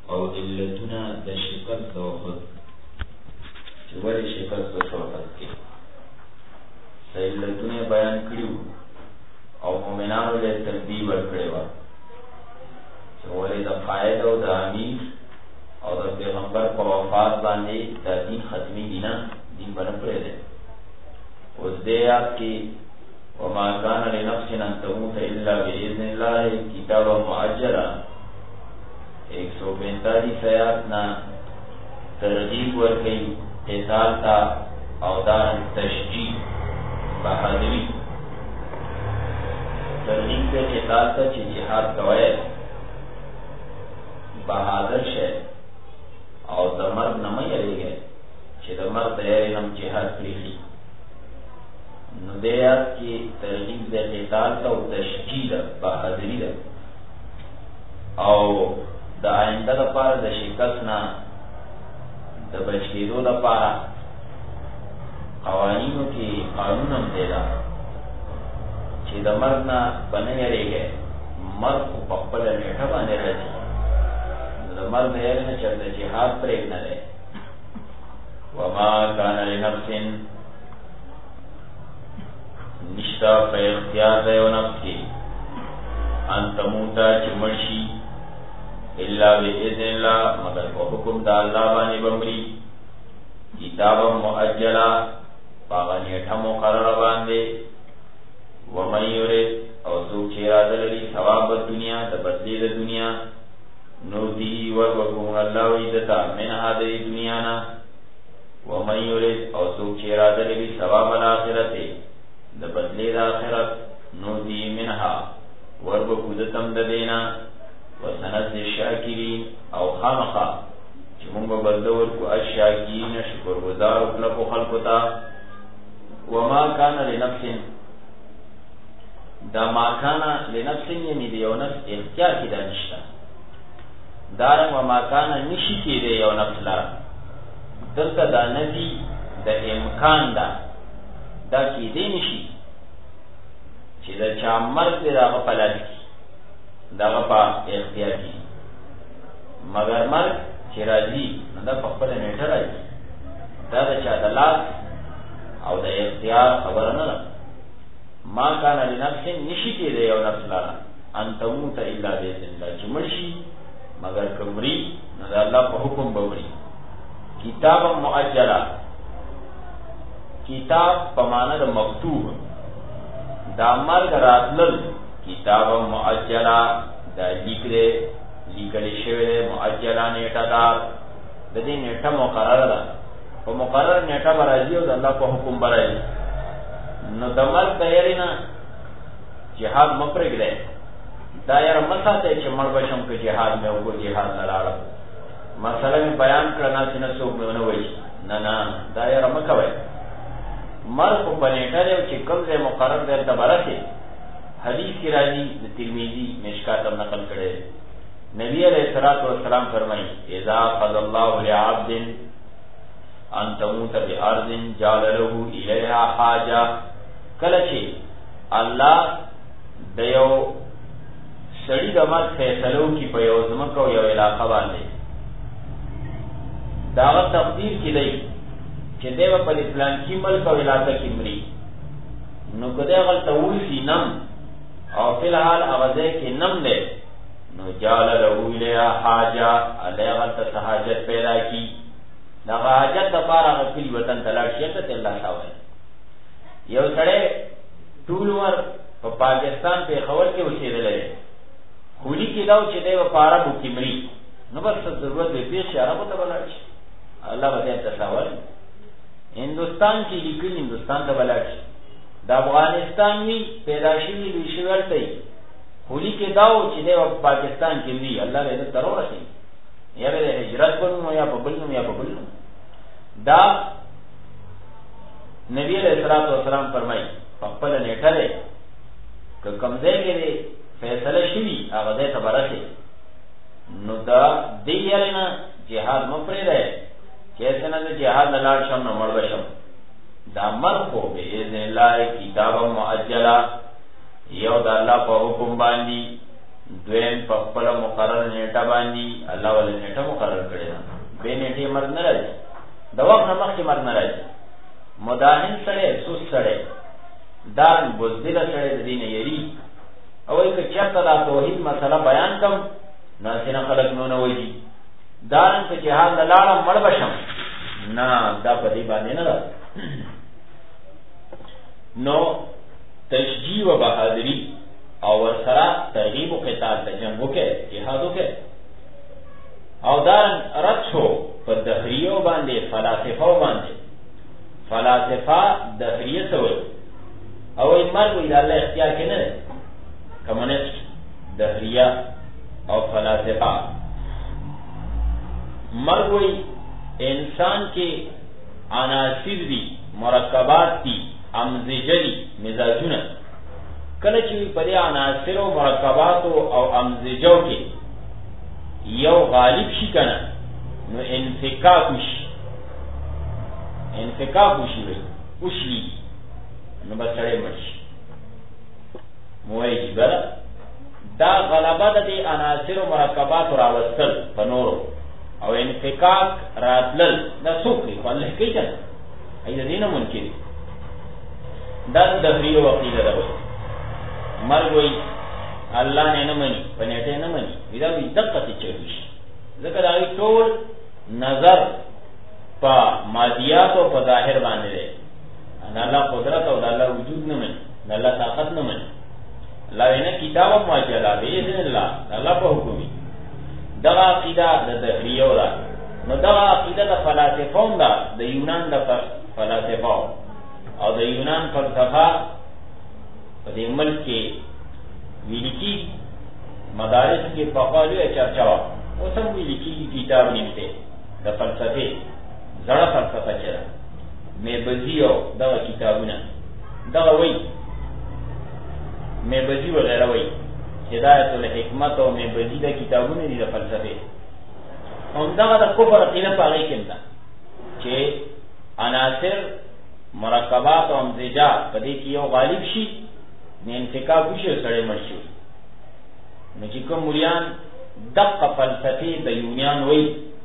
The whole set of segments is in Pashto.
او علتونه د شکست او خود چې ولې شکست او شوکت کې علتونه بیان کړیو او مومنانو له ترتیب ورکړی و چې ولې د قائد او د امیر او د پیغمبر په وفات باندې د دین ختمي دینه دین باندې پرې ده اوس دې یاد کې وما كان لنفس ان تموت الا باذن الله كتابا مؤجلا 145 آیات نا ترغیب ورکړي قتال تا او دا تشجیع بہادری ترغیب ته قتال ته چې jihad کوي بہادر شه او د مرګ نه مې یریږي چې د مرګ د یاري نم jihad کړی نو دیات کی ترغیب د قتال ته او تشجیع بہادری ده او د آینده لپاره د شکست نه د بچیدو لپاره قوانینو کې قانون هم دی دا چې د مرګ نه بنه یریږي مرګ په خپل نیټه باندې راځي د مرګ نه یې نه چې د جهاد پرېږ نه دی وما كان لنفس نشتا په اختیار د یو نفس کې ان تموتا چې مرشي الا باذن الله مگر په حکم د الله باندې بمري کتاب مؤجلا باغ نیټه مقرر باندې ومن يريد او څوک چې اراده لري ثواب د دنیا د بدلی د دنیا نو دی ورکوم الله عزت من هذه دنیا نا ومن يريد او څوک چې اراده لري ثواب الاخرت د بدلی د آخرت نو دی منها ورکو دتم د دینا وسنت الشاکرین او خامخا چې موږ بدلور کو الشاکرین شکر گزار او خلق تا وما كان لنفس دا ما كان لنفس یعنی دیو نفس اختیار کی دا نشتا دارن وما كان نشی کی دی یو نفس لارا دلتا دا نفی دا امکان دا کی دی نشی چې دا چا مرد دی دا غا پلاد کی دا غا پا اختیار کی مگر مرد چی راضی دا پا خپل نیٹه راضی دا چا دا لاس او دا اختیار خبرنه دا ما کانا لنفس نشی کی دی یو نفس لارا ان تموت الا بیزن اللہ چی مرشی مگر کمری دا اللہ پا حکم بمری کتاب مؤجلا کتاب پمانا دا مکتوب دا مرگ راتلل کتاب مؤجلا دا لیکل شوی مؤجلا نیټه دار د دې نیټه مقرره ده په مقرر نیټه برازي او د الله په حکم برازي نو د مرګ تیارینا جهاد مپرګله دا یې رمساته چې مړ بشم کې جهاد مې وګ جهاد لاله مثلا بیان کړه نه څوک مې ونه وایي نه دا یې رمکوي مرګ په نیټه دی چې کوم ځای مقرر دی د برکه حدیث کی راځي د ترمذی مشکات نقل کړي نبی علیہ الصلوۃ والسلام فرمایي اذا قضى الله لعبد ان تموت بارض جعل له الیها حاجه کله چې الله د یو سړي د مرګ فیصلو کې په یو ځمکه او یو علاقه باندې دا تقدیر کړي چې دیو په اسلام کې ملک او علاقه کې مري نو کده غلطه وسی نم او فی الحال اغازه کې نم ده نو جال له الیها حاجه علی غلطه حاجت پیدا کی دا حاجت د پاره خپل وطن تلاش شته الله تعالی یو سره ټول ور په پاکستان په خبر کې اوسېدل خولی کې داو چې دیو پاره بو کې مري نو بس ضرورت به پیښ عربو ته ولاړ شي الله به تصور هندوستان کې لیکل هندوستان ته ولاړ شي د افغانستان وی پیدا شوی وی ورته خولی کې داو چې د پاکستان کې وی الله دې ضرور شي یا به هجرت ورنو یا په بلنو دا نبی علیہ الصلوۃ والسلام فرمایي په خپل نیټه ده که کمزې کې فیصله شوی هغه دې خبره شي نو دا دې یارنه jihad مو پرې ده چې څنګه jihad لاله شم نو مړ بشم دا مرخو باذن الله کتاب مؤجلا یو د الله په حکم باندې دویم په خپل مقرر نیټه باندې الله ول نیټه مقرر کړی ده به نیټه مرګ نه راځي د وخت نه مخکې مرګ نه راځي مداهن سره سوس سره دارن بزدل سره د دین یری او که چرته دا توحید مسله بیان کم ناسینه خلق نو وایي دارن په جهاد لاله مړ بشم نه دا په دې باندې نه ده نو تشجیع و بہادری او ورسره ترغیب و قتال ته جنگ وکړي جهاد وکړي او دارن رد شو په دهریو باندې فلاسفه باندې فلاسفه دهریه سوی او مرګ وی الله اختیار کې نه کمونیست دهریه او فلاسفه مرګ وی انسان کې عناصر دي مرکبات دي امزجه دي مزاجونه کله چې په دې عناصر او مرکبات او امزجو کې یو غالب شي کنه نو انفکاک وشي وشي نو بسړې مرشي موي جبر دا غلبه د دې عناصر او مرکبات راوستل په نورو او انفکاک راتلل دا څوک الله کوي کنه اې دې نه ممکن دا د دهریو عقیده ده مرګ وی الله نه مني پنهټه نه مني دا به دقت چوي ځکه دا ټول نظر په مادیات او په ظاهر باندې ده ان الله قدرت او الله وجود نه مني الله طاقت نه مني الله نه کتاب ماجلا باذن الله په حکم دا عقیده د دهریو ده نو دا عقیده د فلسفه ده د یونان د فلسفه او د یونان فلسفه په دې ملک کې ویلکی مدارس کې په خالي چرچا او سم ویلکی کتاب نشته د فلسفه زړه فلسفه چره مې بزیو دا کتابونه دا وایي مې بزی وغیرہ وایي هدایت الحکمت او مې بزی دا کتابونه دي د فلسفه هم دا د کفر عقیده په اړه کې ده چې عناصر مرکبات او امزجا په دې کې یو غالب شي نه انفکاک وشي سره مرشي نو چې کوم مليان دقه فلسفه د یونان وای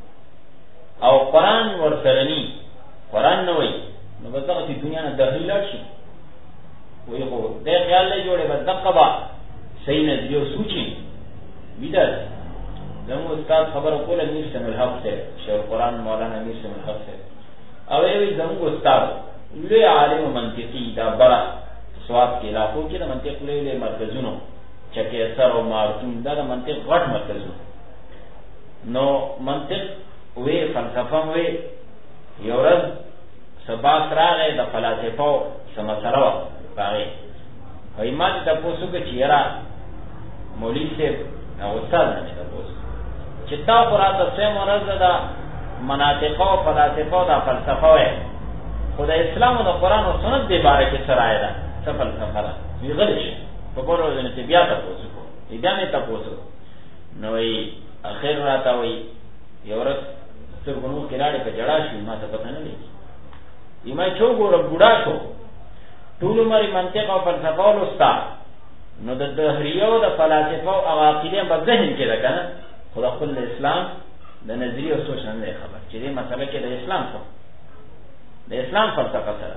او قران ورسرني قران نه وای نو به دغه دنیا نه داخل شي وای خو دې خیال له جوړه به دقه با صحیح نظریه سوچي ویدار زمو استاد خبر کوله میر سم الحق سے شیخ قران مولانا میر سم الحق سے او وی زمو استاد لوی عالم منطقي دا بڑا سواد کې علاقو کې د منطق لوی مرکزونو چکه اثر او مارتون دا د منطق غټ مرکزونه نو منطق وی فلسفه وی یو ورځ سبا راغی د فلسفه سمسره راغی وای ما ته تاسو کې چیرې مولوی صاحب او استاد نه تاسو چې تا پراته سم ورځ دا مناطق او فلسفه دا فلسفه وی خدای اسلام او قرآن او سنت دی باره کې سره ده سفل سفر وی غلش په کومو ځنه ته بیا تاسو کو دې نه تاسو نو وی اخر راته وی یو ورځ څنګه کې راړي په جړا شي ما ته پته نه لګي یما چو ګور بوډا شو ټول مری منطق او فلسفه او لستا نو د دهریو د فلسفه او عقیده په ذهن کې ده کنه خدای خپل اسلام د نظریه او سوچ نه خبر چې دې مسله کې د اسلام څخه د اسلام فلسفه سره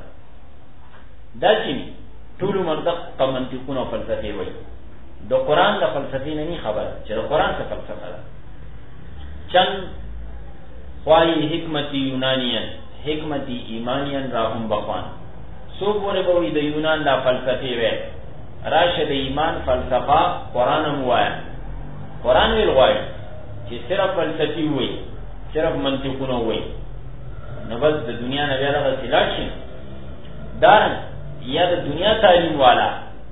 دا چې ټول منطق په منطقونو فلسفه وایي د قران د فلسفې نه خبر چې د قران څخه فلسفه ده چن خوای حکمت یونانیان حکمت ایمانیان راهم بخوان سو پورې به د یونان د فلسفه وي راشد ایمان فلسفه قران موایا قران ویل غواړي چې صرف فلسفي وي صرف منطقونه وي نو بس د دنیا نه بیا راغلی شي دارن یا د دنیا تعلیم والا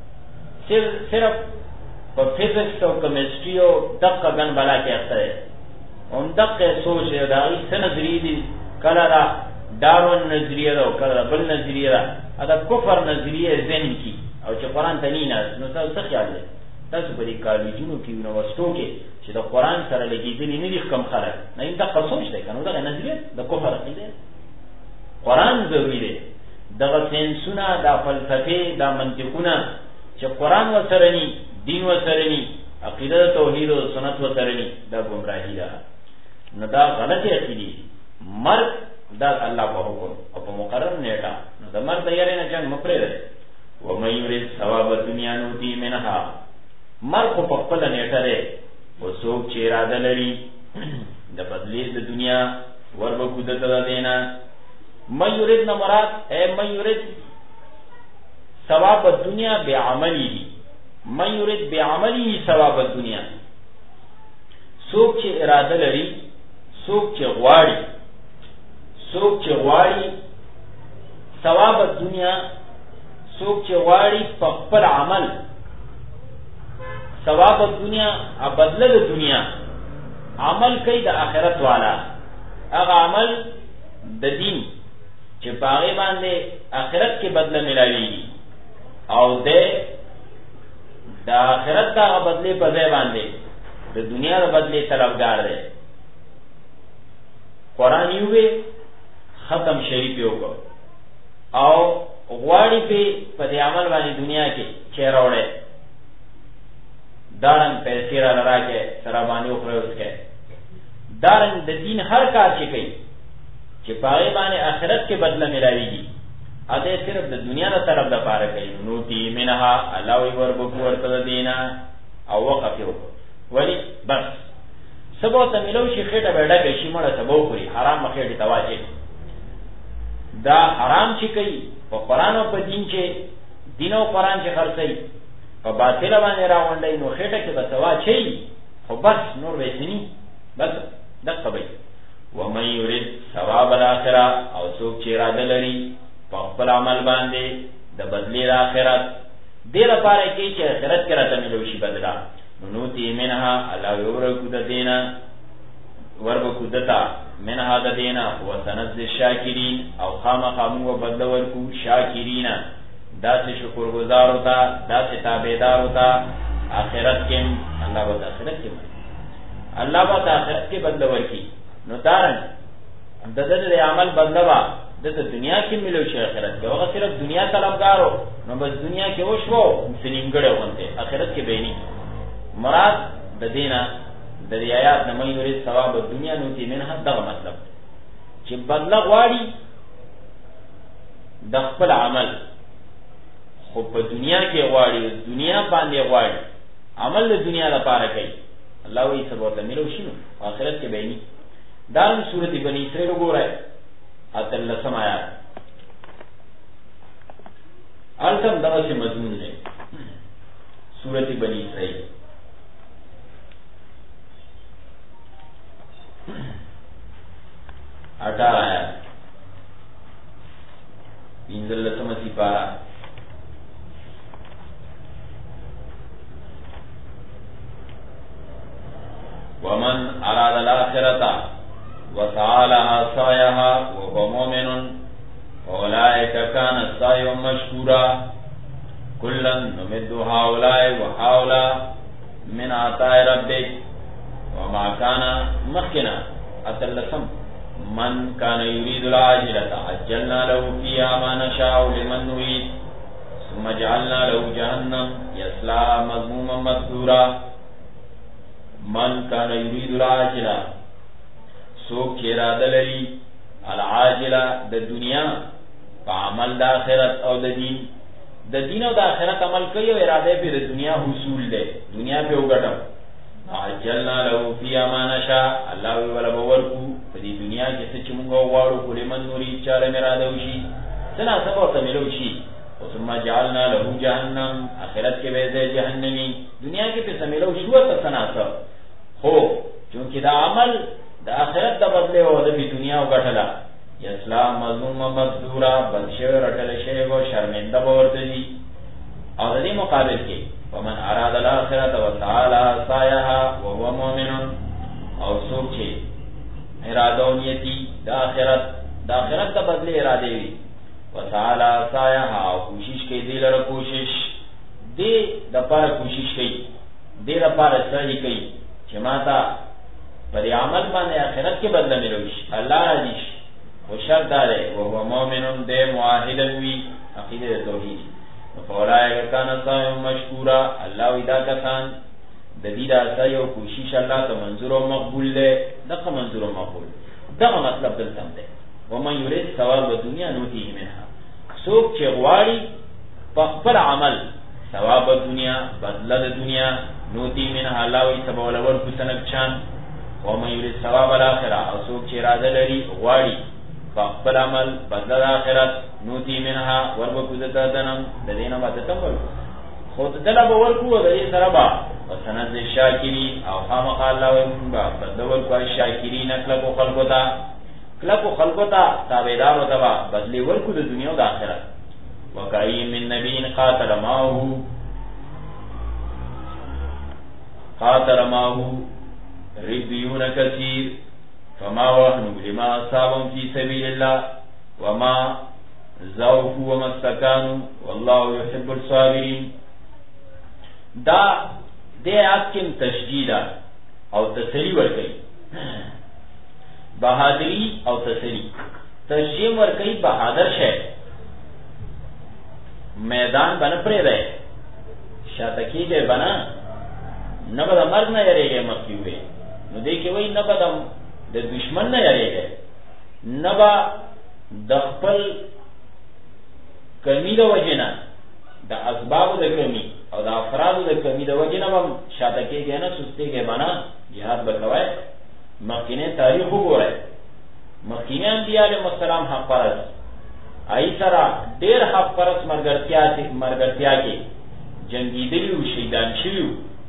صرف په فزکس او کیمستري او دقه غن بلا کې اخته اون دقه سوچ دا هیڅ نظریه دي کله دا دارون نظریه او کله بل نظریه دا کفر نظریه ذهن کی او چې قران ته نه نو تاسو خیال لرئ تاسو په دې کالجونو کې یونیورسيټو کې چې د قران سره لګیدلې نه دي کوم خلک نه دا خصوص دی کنه دا نظریه د کفر عقیده قران ضروري دی دغه سنسونه د فلسفه د منطقونه چې قران وسره ني دین وسره ني عقیده توحید او سنت و ترنی دا گمراهی ده. نو دا غلطی عقیدی. مرد دا الله په حکم او په مقرر نیټه نو دا مرد یې نه جنگ مپرې ده. و مې یرید ثواب دنیا نو دی منها مرد په خپل نیټه ده او څوک چې اراده لري د بدلی د دنیا وربکو دته دینا. مې یرید نه مراد مې یرید ثواب الدنیا بعمله. مې یرید بعمله ثواب الدنیا. څوک چې اراده لري څوک چې غواړي ثواب الدنیا څوک چې غواړي په خپل عمل ثواب الدنیا بدله د دنیا عمل کوي د آخرت والا هغه عمل د دین چې پاغه باندې آخرت کې بدله ملایي او د آخرت دا بدله په ځای باندې د دنیا د بدله طلبګار دی. قرآن یوه ختم شریف یو کو او غواړي په دې عمل باندې دنیا کې چیرې وړي دارن پیسې را راکې سره باندې خو کې دارن د دین هر کار چې کوي چې پاره باندې آخرت کې بدله ملایي اته صرف د دنیا د طرف د پاره کوي. نو تی منها الله وی وربکو ورته دینا او وقف یو ولی بس سبو ته ملو شي خېټه بیډه کې شي مړه سبو خوري حرام مخېټه تواچي دا حرام چې کوي په قران او په دین چې دین او قران چې خرڅي په باطل باندې راوندای نو خېټه کې بسوا چي خو بس نور وېسني بس دغه به و مې یرید ثواب الاخره او څوک چې اراده لري په خپل عمل باندې د بدلی د آخرت دې لپاره کې چې آخرت کې راته ملو شي بدلا نو تی منها الله ورکو د دینا ورکو دتا منها د دینا هو سند الشاکرین او خامخامو بدل ورکو شاکرین داسې شکر گزار ہوتا داسې تابعدار ہوتا آخرت کې الله به آخرت کې الله به آخرت کې بدل ورکی نو دارن د دې عمل بدلوا د دنیا کې ملو شي آخرت کې هغه صرف دنیا طلبګارو نو بس دنیا کې وشو سنینګړې وونته آخرت کې به نه مراد د دینا د آیات نه مې ورې ثواب د دنیا نو چې منه دا مطلب چې بدل غواړي د خپل عمل خو په دنیا کې غواړي دنیا باندې غواړي عمل د دنیا لپاره کوي الله وی سبحانه وتعالى ملو شنو آخرت کې به نه دا سورۃ بنی اسرائیل وګورئ اتل سمایا التم دغه مضمون دی سورۃ بنی اسرائیل اٹھا آیا انزل سمسی پارا ومن اراد الاخرة وسعى لها سعيها وهو مؤمن اولئك كان سعيهم مشكورا كلا نمد هؤلاء وهؤلاء من عطاء ربك وما كان مخنا اتلسم من كان يريد العاجلة عجلنا له فيها ما نشاء لمن نريد ثم جعلنا له جهنم يصلاها مذموما مدحورا. من كان يريد العاجلة سوک چې اراده لري العاجلة د دنیا په عمل د آخرت او د دین او د آخرت عمل کوي او اراده په د دنیا حصول ده دنیا په وګټم عجلنا له فيها ما نشاء الله ولا باورکو په دې دنیا کې څه چې موږ غواړو کولې من نوري چاله اراده وشي څنګه سبا ته ملو شي او ثم جعلنا له جهنم آخرت کې به جهنمی دنیا کې په سملو شو ته سناسه هو چونکه دا عمل د آخرت د بدله او د دنیا او غټلا اسلام مظلوم مذورا بلشه رټل شی او شرمنده ورته دي او د دې مقابل کې ومن اراد الاخرة وتعالى سعيها وهو مؤمن او سوچ چې اراده نیتی د آخرت د بدله اراده وي وتعالى سعيها او کوشش کوي دې لپاره کوشش دې د لپاره کوشش کوي دې لپاره صحیح کوي چې ماته پر عمل باندې آخرت کې بدله ملوي الله راضي او شرط ده او هو مؤمن دې موحد وي عقیده توحید فولای کان صاحب مشکورا الله ودا کسان د دې راځي یو کوشش الله ته منظور او مقبول دی دغه منظور او مقبول دغه مطلب دلته دی ومن يريد ثواب الدنيا نؤتيه منها څوک چې غواړي په خپل عمل ثواب الدنيا بدله د دنیا نؤتيه منها الله وي سبا ولور کو سنک چان ومن يريد ثواب الاخره او څوک چې اراده لري غواړي په خپل عمل بدله د آخرت نؤتيه منها وربو کو دته دنم د دینه ماته تمل خود دله به ورکو د دې سره با وسند شاکری او خامخ الله ويمبا بدلول کوي شاکرین کلکو خلقو ته تابعدار او تبع بدلی ورکو د دنیا او د آخرت وکای من نبی قاتل معه ربيون كثير فما وهنوا لما أصابهم في سبيل الله وما ضعفوا وما استكانوا والله يحب الصابرين دا دې اکم تشجیع او تسلی ورکړي بہادری او تسلی تشجیع ورکړي بہادر شه میدان بن پرې ده شاته کېږي بنا نه به مرګ نه یریږي مخکې نو دې کې وای نه به د دشمن نه یریږي نه به د خپل کمی د وجنه د اسباب د کمی او د افراد د کمی د وجنه هم شاته کېږي نه سستيږي معنا jihad وکوي مخکینه تاریخ وګورئ مخکینه انبیاء علیهم السلام حق پرست ای سره ډېر حق پرست مرګرتیا کې جنگیدلی او شهیدان شوی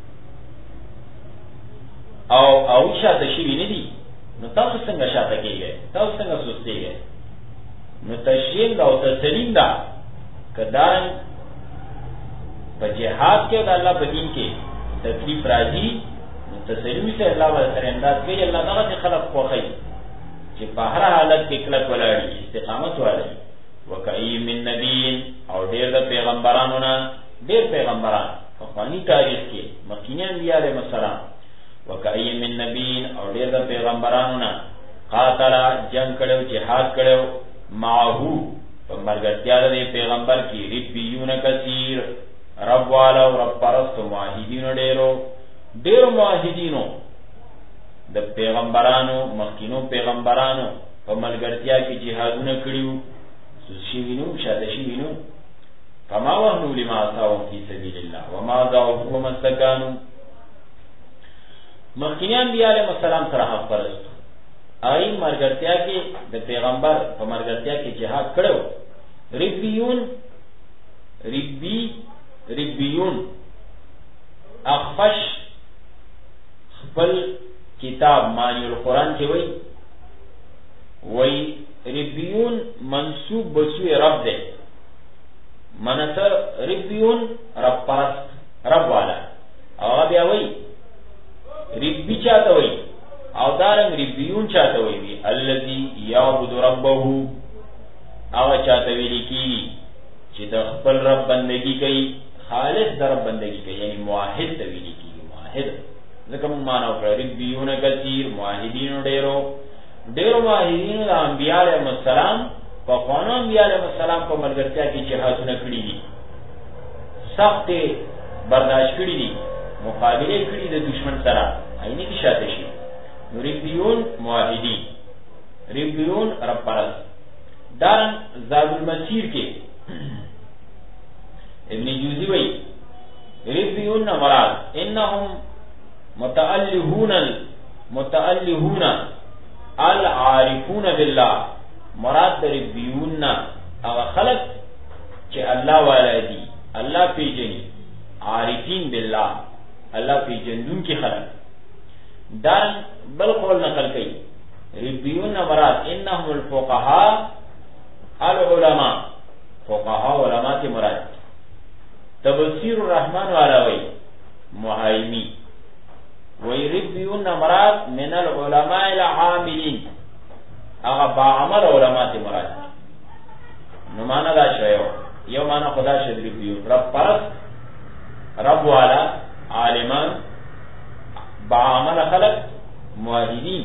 او شاته شوی نه دي نو تاسو څنګه شاته کېږئ تاسو څنګه سستيږئ نو تشریح او تسلیم دا کدان په جهاد کې د الله په دین کې تکلیف راځي نو تسلیم سره الله ورسره انداز کوي الله هغه خلق خوخی چې په هر حالت کې کلک ولاړی استقامت ولري وکای من نبی او ډېر د پیغمبرانو نه ډېر پیغمبران په خاني تاریخ کې مکینه انبیاء علیهم السلام وکای من نبی او ډېر د پیغمبرانو نه قاتل جنگ کړو جهاد کړو معه په مرګتیا د پیغمبر کې ربيون کثیر رب والا او رب پرست موحدین ډېرو موحدینو د پیغمبرانو مخکینو پیغمبرانو په ملګرتیا کې جهادونه کړیو شیوینو شاده شیوینو فما وهنوا لما أصابهم في سبيل الله وما ضعفوا وما استكانوا مخکینی انبیاء علیهم السلام سره حق پرست آئی مرګرتیا کې د پیغمبر په مرګرتیا کې جهاد کړو ربیون اخفش خپل کتاب معنی القرآن کې وای ربیون منصوب بسوی رب دے منصر ربیون رب پرست رب والا او بیا وای ربی چاہتا وای او دارنگ ربیون چاہتا وای بی الذی یعبد ربه او چاہتا ویلی کی چی دا خپل رب بندگی کئی خالص در رب بندگی کئی یعنی موحد دا ویلی کی موحد ذکر مانا وکر ربیون کثیر موحدین ډیرو موحدین دا انبیاء علیہ السلام په خوانو انبیاء علیہ السلام په ملګرتیا کې جهادونه کړی دي سخت برداشت کړی دي مقابله کړی د دشمن سره عیني کې شاته شي ربیون موحدین ربیون رب پرست دارن زاد المسیر کې ابن جوزی وی ربیون مراد انهم متألهون العارفون بالله مراد در ربیون او خلق چې الله والا دي الله پیژني عارفین بالله الله پیژندون کی خلق دان بل قول نقل کړي ربیون مراد انهم الفقهاء العلماء فقهاء علماء کی مراد تفسیر الرحمن والا وی محایمی ويربيون مراد من العلماء العاملين اغا با عمل علماء مراد نو معنا دا شیو یو معنا خدا شد ربیون رب پرست رب والا عالمان با عمل خلق موحدین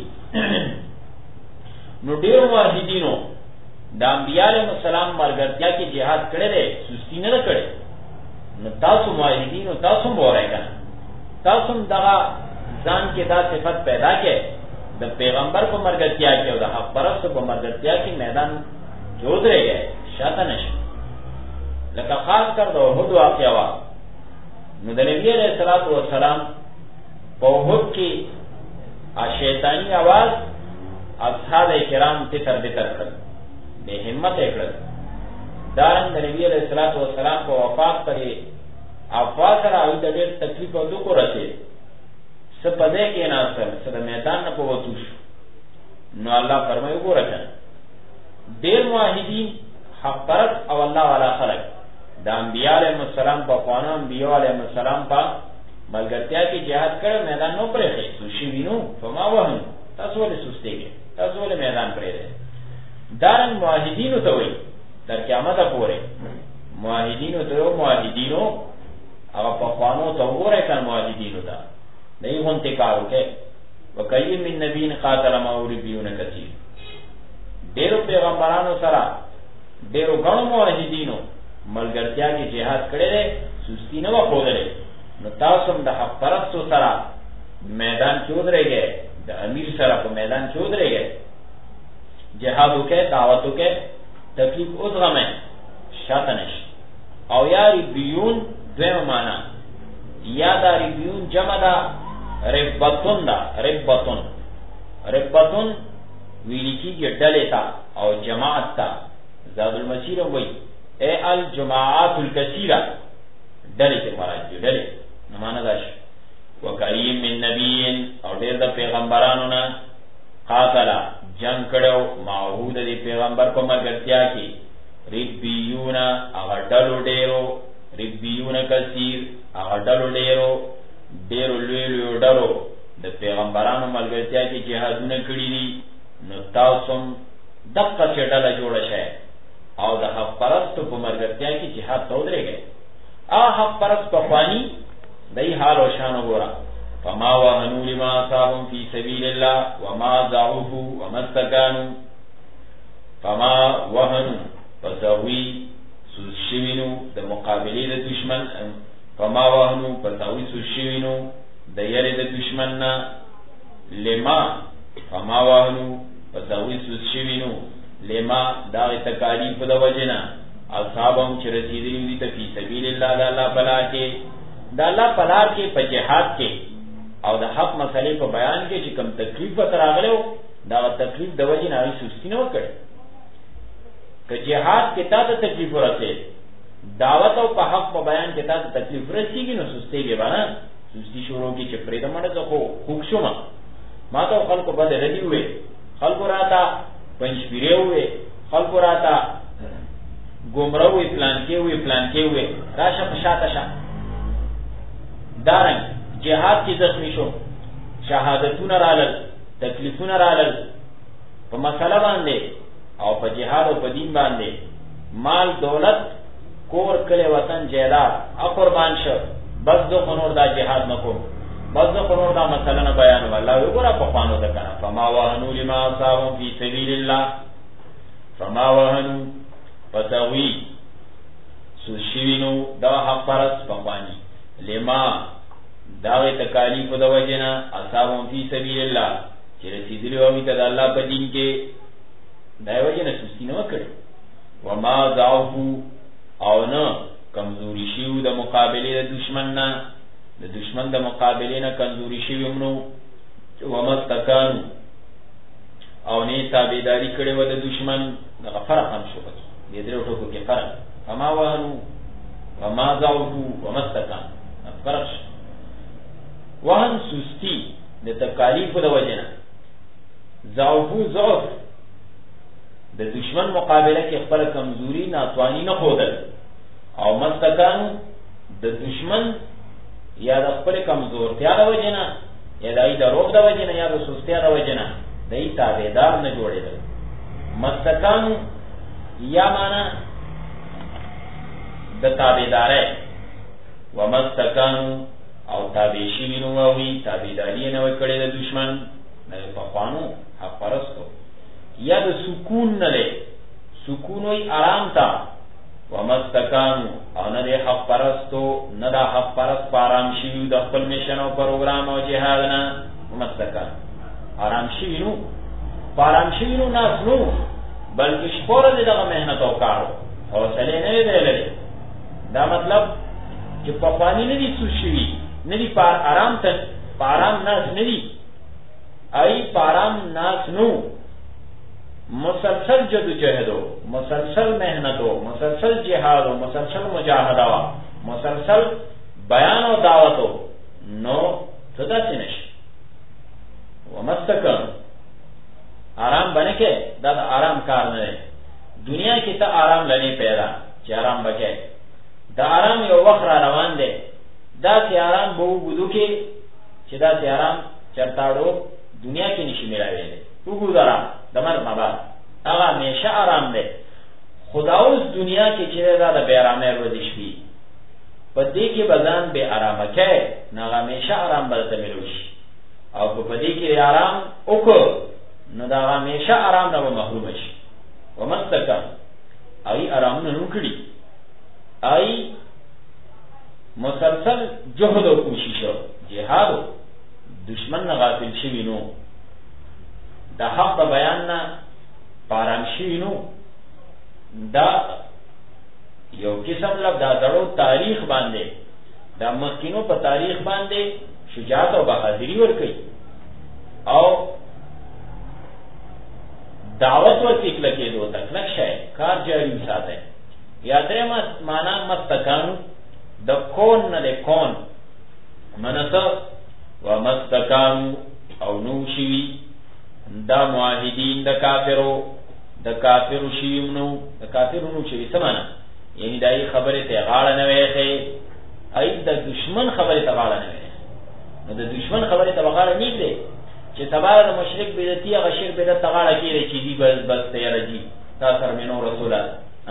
نو ډیر موحدینو د انبیاء علیهم السلام مرګرتیا کې jihad کړی دی سستی نه کړی نو تاسو موحدینو تاسو مورای کنه تاسو دغه ځان کې دا صفت پیدا کې د پیغمبر په مرګتیا کې او د حق پرستو په مرګتیا کې میدان جوړ رہے شاته نشي لکه خاص کر د احد واقعا وا نو د نبی علیہ الصلوۃ والسلام په احد کې شیطانی आवाज اصحاب کرام ته تر دې تر کړ به همت کړ دارن د نبی علیہ الصلوۃ والسلام په وفات پرې افاق را او د ډېر تکلیف او دکو راځي سپدې کې نه اصل سره میدان نه پوتوش نو الله فرمایي وګورئ ډېر موحدین حق پرست او الله والا خلق د انبیاء علیهم السلام په خوانه انبیاء علیهم السلام په ملګرتیا کې jihad کړ میدان نو پرې خوشي وینو فما وهم تاسو ولې سستېږئ تاسو ولې میدان پرې ده دارن موحدین ته وایي تر قیامت پورې موحدین ته یو موحدینو هغه په خوانو ته وګورئ کله موحدینو ته نه غونته کارو کې وکای من نبیین قاتل موربیون کثیر ډیرو پیغمبرانو سره ډیرو غنو موحدینو ملګرتیا کې jihad کړي سستی نه وکړي نو تاسو د حق پرستو سره میدان کې ودرېږئ د امیر سره په میدان کې ودرېږئ jihad وکړئ دعوت وکړئ تکلیف اوسغمه شاتنش او یا ریبیون دویم معنا یا دا ریبیون جمع دا ربطن دا ربطن ویلی کی گی ڈلے تا او جماعت تا زاد المسیر وی اے الجماعات الکثیرہ ڈلے کے مراد جو ڈلے نمانا داش وکریم من نبیین او دیر دا پیغمبرانونا قاتلا جنگ کڑو معهود دی پیغمبر کو مرگرتیا کی ربیون اغا ڈلو ڈیرو ربیون کثیر اغا ڈلو ډیرو لوی ډلو د پیغمبرانو ملګرتیا کې جهادونه کړی دي نو تاسو دغه چټاله جوړ شئ او د حق پرستو په ملګرتیا کې جهاد ته ودرېږئ حق پرست په خواني دای حال او شان وګوره فما وهنوا لما اصابهم في سبيل الله وما ضعفوا وما استكانوا فما وهنوا فسوي سوشوینو د مقابله د دشمن فما وهنو پتاوی سوشوینو د یری د دشمن نا لما فما وهنو پتاوی سوشوینو لما دا تکالیف د وجنا اصحابم چې رسیدلی دي ته په سبیل الله د الله بلا کې د الله بلا کې په جهاد کې او د حق مسلې په بیان کې چې کوم تکلیف تراغلو دا تکلیف د وجنا هیڅ سستی نه وکړي که جهاد کې تاسو تکلیف ورته دعوت او په حق په بیان کې تاسو تکلیف ورسیږي نو سستیږي باندې سستی شروع کی چې پرېده مړه زه خو خوښوم ما ته خلکو بده ردی وې خلکو راته پنځپیره وې خلکو راته ګمراه وې پلان کې وې راشه په شاته شه دارن جهاد کې زخمی شو شهادتونه رالل تکلیفونه رالل په مسله باندې او په جهاد او په دین باندې مال دولت کور کله وطن جیداد قربان شو بس دو خنور دا جهاد نکوم بس دو خنور دا مسئله نه بیان والله وګوره په خوانو ده کنه فما وهنوا لما اصابهم في سبيل الله فما وهنوا فتوي سوشوینو دا حق پرس په خوانی لما دا تکالیف د وجنا اصابهم في سبيل الله چې رسیدلی او ته د الله په دین کې دا وجنه سستی نه وکړي وما ضعفوا او نه کمزوری شیو د مقابله د دشمن نه د دشمن د مقابله نه کمزوری شیو منو ومستکان او نه تابعداري کړي و د دشمن د فرق هم شو دې درو ټکو کې فرق اما وانو وما ضعفوا ومستکان فرق وهن سستی د تکالیف د وجنه ضعف د دشمن مقابله کې خپل کمزوري ناتوانی نه خودل او مستکان د دشمن یا د خپل کمزورتیا د وجنه یا دای د روغ د وجنه یا د سستیا د وجنه دای تابعدار نه جوړېدل مستکان یا معنا د تابعداري و مستکان او تابع شي نو وی تابعداري نه وکړي د دشمن نه په قانون حق پرستو یا د سکون نه له سکون وی آرام تا ومستکانو او نه دی حق پرستو نه دا حق پرست پارام شویو د خپل میشن او پروګرام او جهاد نه مستکان آرام شویو پارام شویو ناس نو بلکې شپور دې دغه مهنت او کارو حوصله نه ویلې دا مطلب چې په پانی نه دي سوشي نه دي پار آرام ته پارام ناس نه دي ای پارام ناس نو مسلسل جدوجہدو مسلسل محنتو مسلسل جہادو مسلسل مجاہدہ مسلسل بیان و دعوتو نو صدا سنش ومستکن آرام بنے کے دا آرام کار نہ دنیا کی تا آرام لنے پیدا چی آرام بچے دا آرام یو وقت را روان دے دا سی آرام بہو بدو کے چی دا سی آرام چرتاڑو دنیا کی نشی ملاوے دے تو گزارا دمر مباد اغا ہمیشہ آرام دے خدا اس دنیا کی چیزے دا بیرامے روزش بھی پدی کی بزان بے آرام کہے ناغا ہمیشہ آرام بلتا ملوش اور پدی کی آرام اکو نو دا ہمیشہ آرام نو محرومش ومستکا آئی آرام ننکڑی آئی مسلسل جہد و کوششو جہادو دشمن غافل شوی نو دا حق دا بیان نا پارام شوی نو دا یو قسم لب دا دڑو تاریخ باندے دا مخینو پا تاریخ باندے شجاعت و بہادری ورکی او دعوت ورکی کلکی دو تکلک شای کار جاری ساتھ ہے یادرے مانا مستکانو دا کون ندے کون منسا ومستکانو او نوشوی دا معاہدین دا کافرو دا کافرو شیمنو دا کافرو نو شوی سمانا یعنی دا ای خبری تے غاڑا نویخے ای دا دشمن خبری تا غاڑا نویخے نو دا دشمن خبری تا غاڑا نیک دے چه تبارا دا مشرک بیدتی اغا شرک بیدت تا غاڑا کی دے چی دی بس تیارا جی تا سر منو رسولا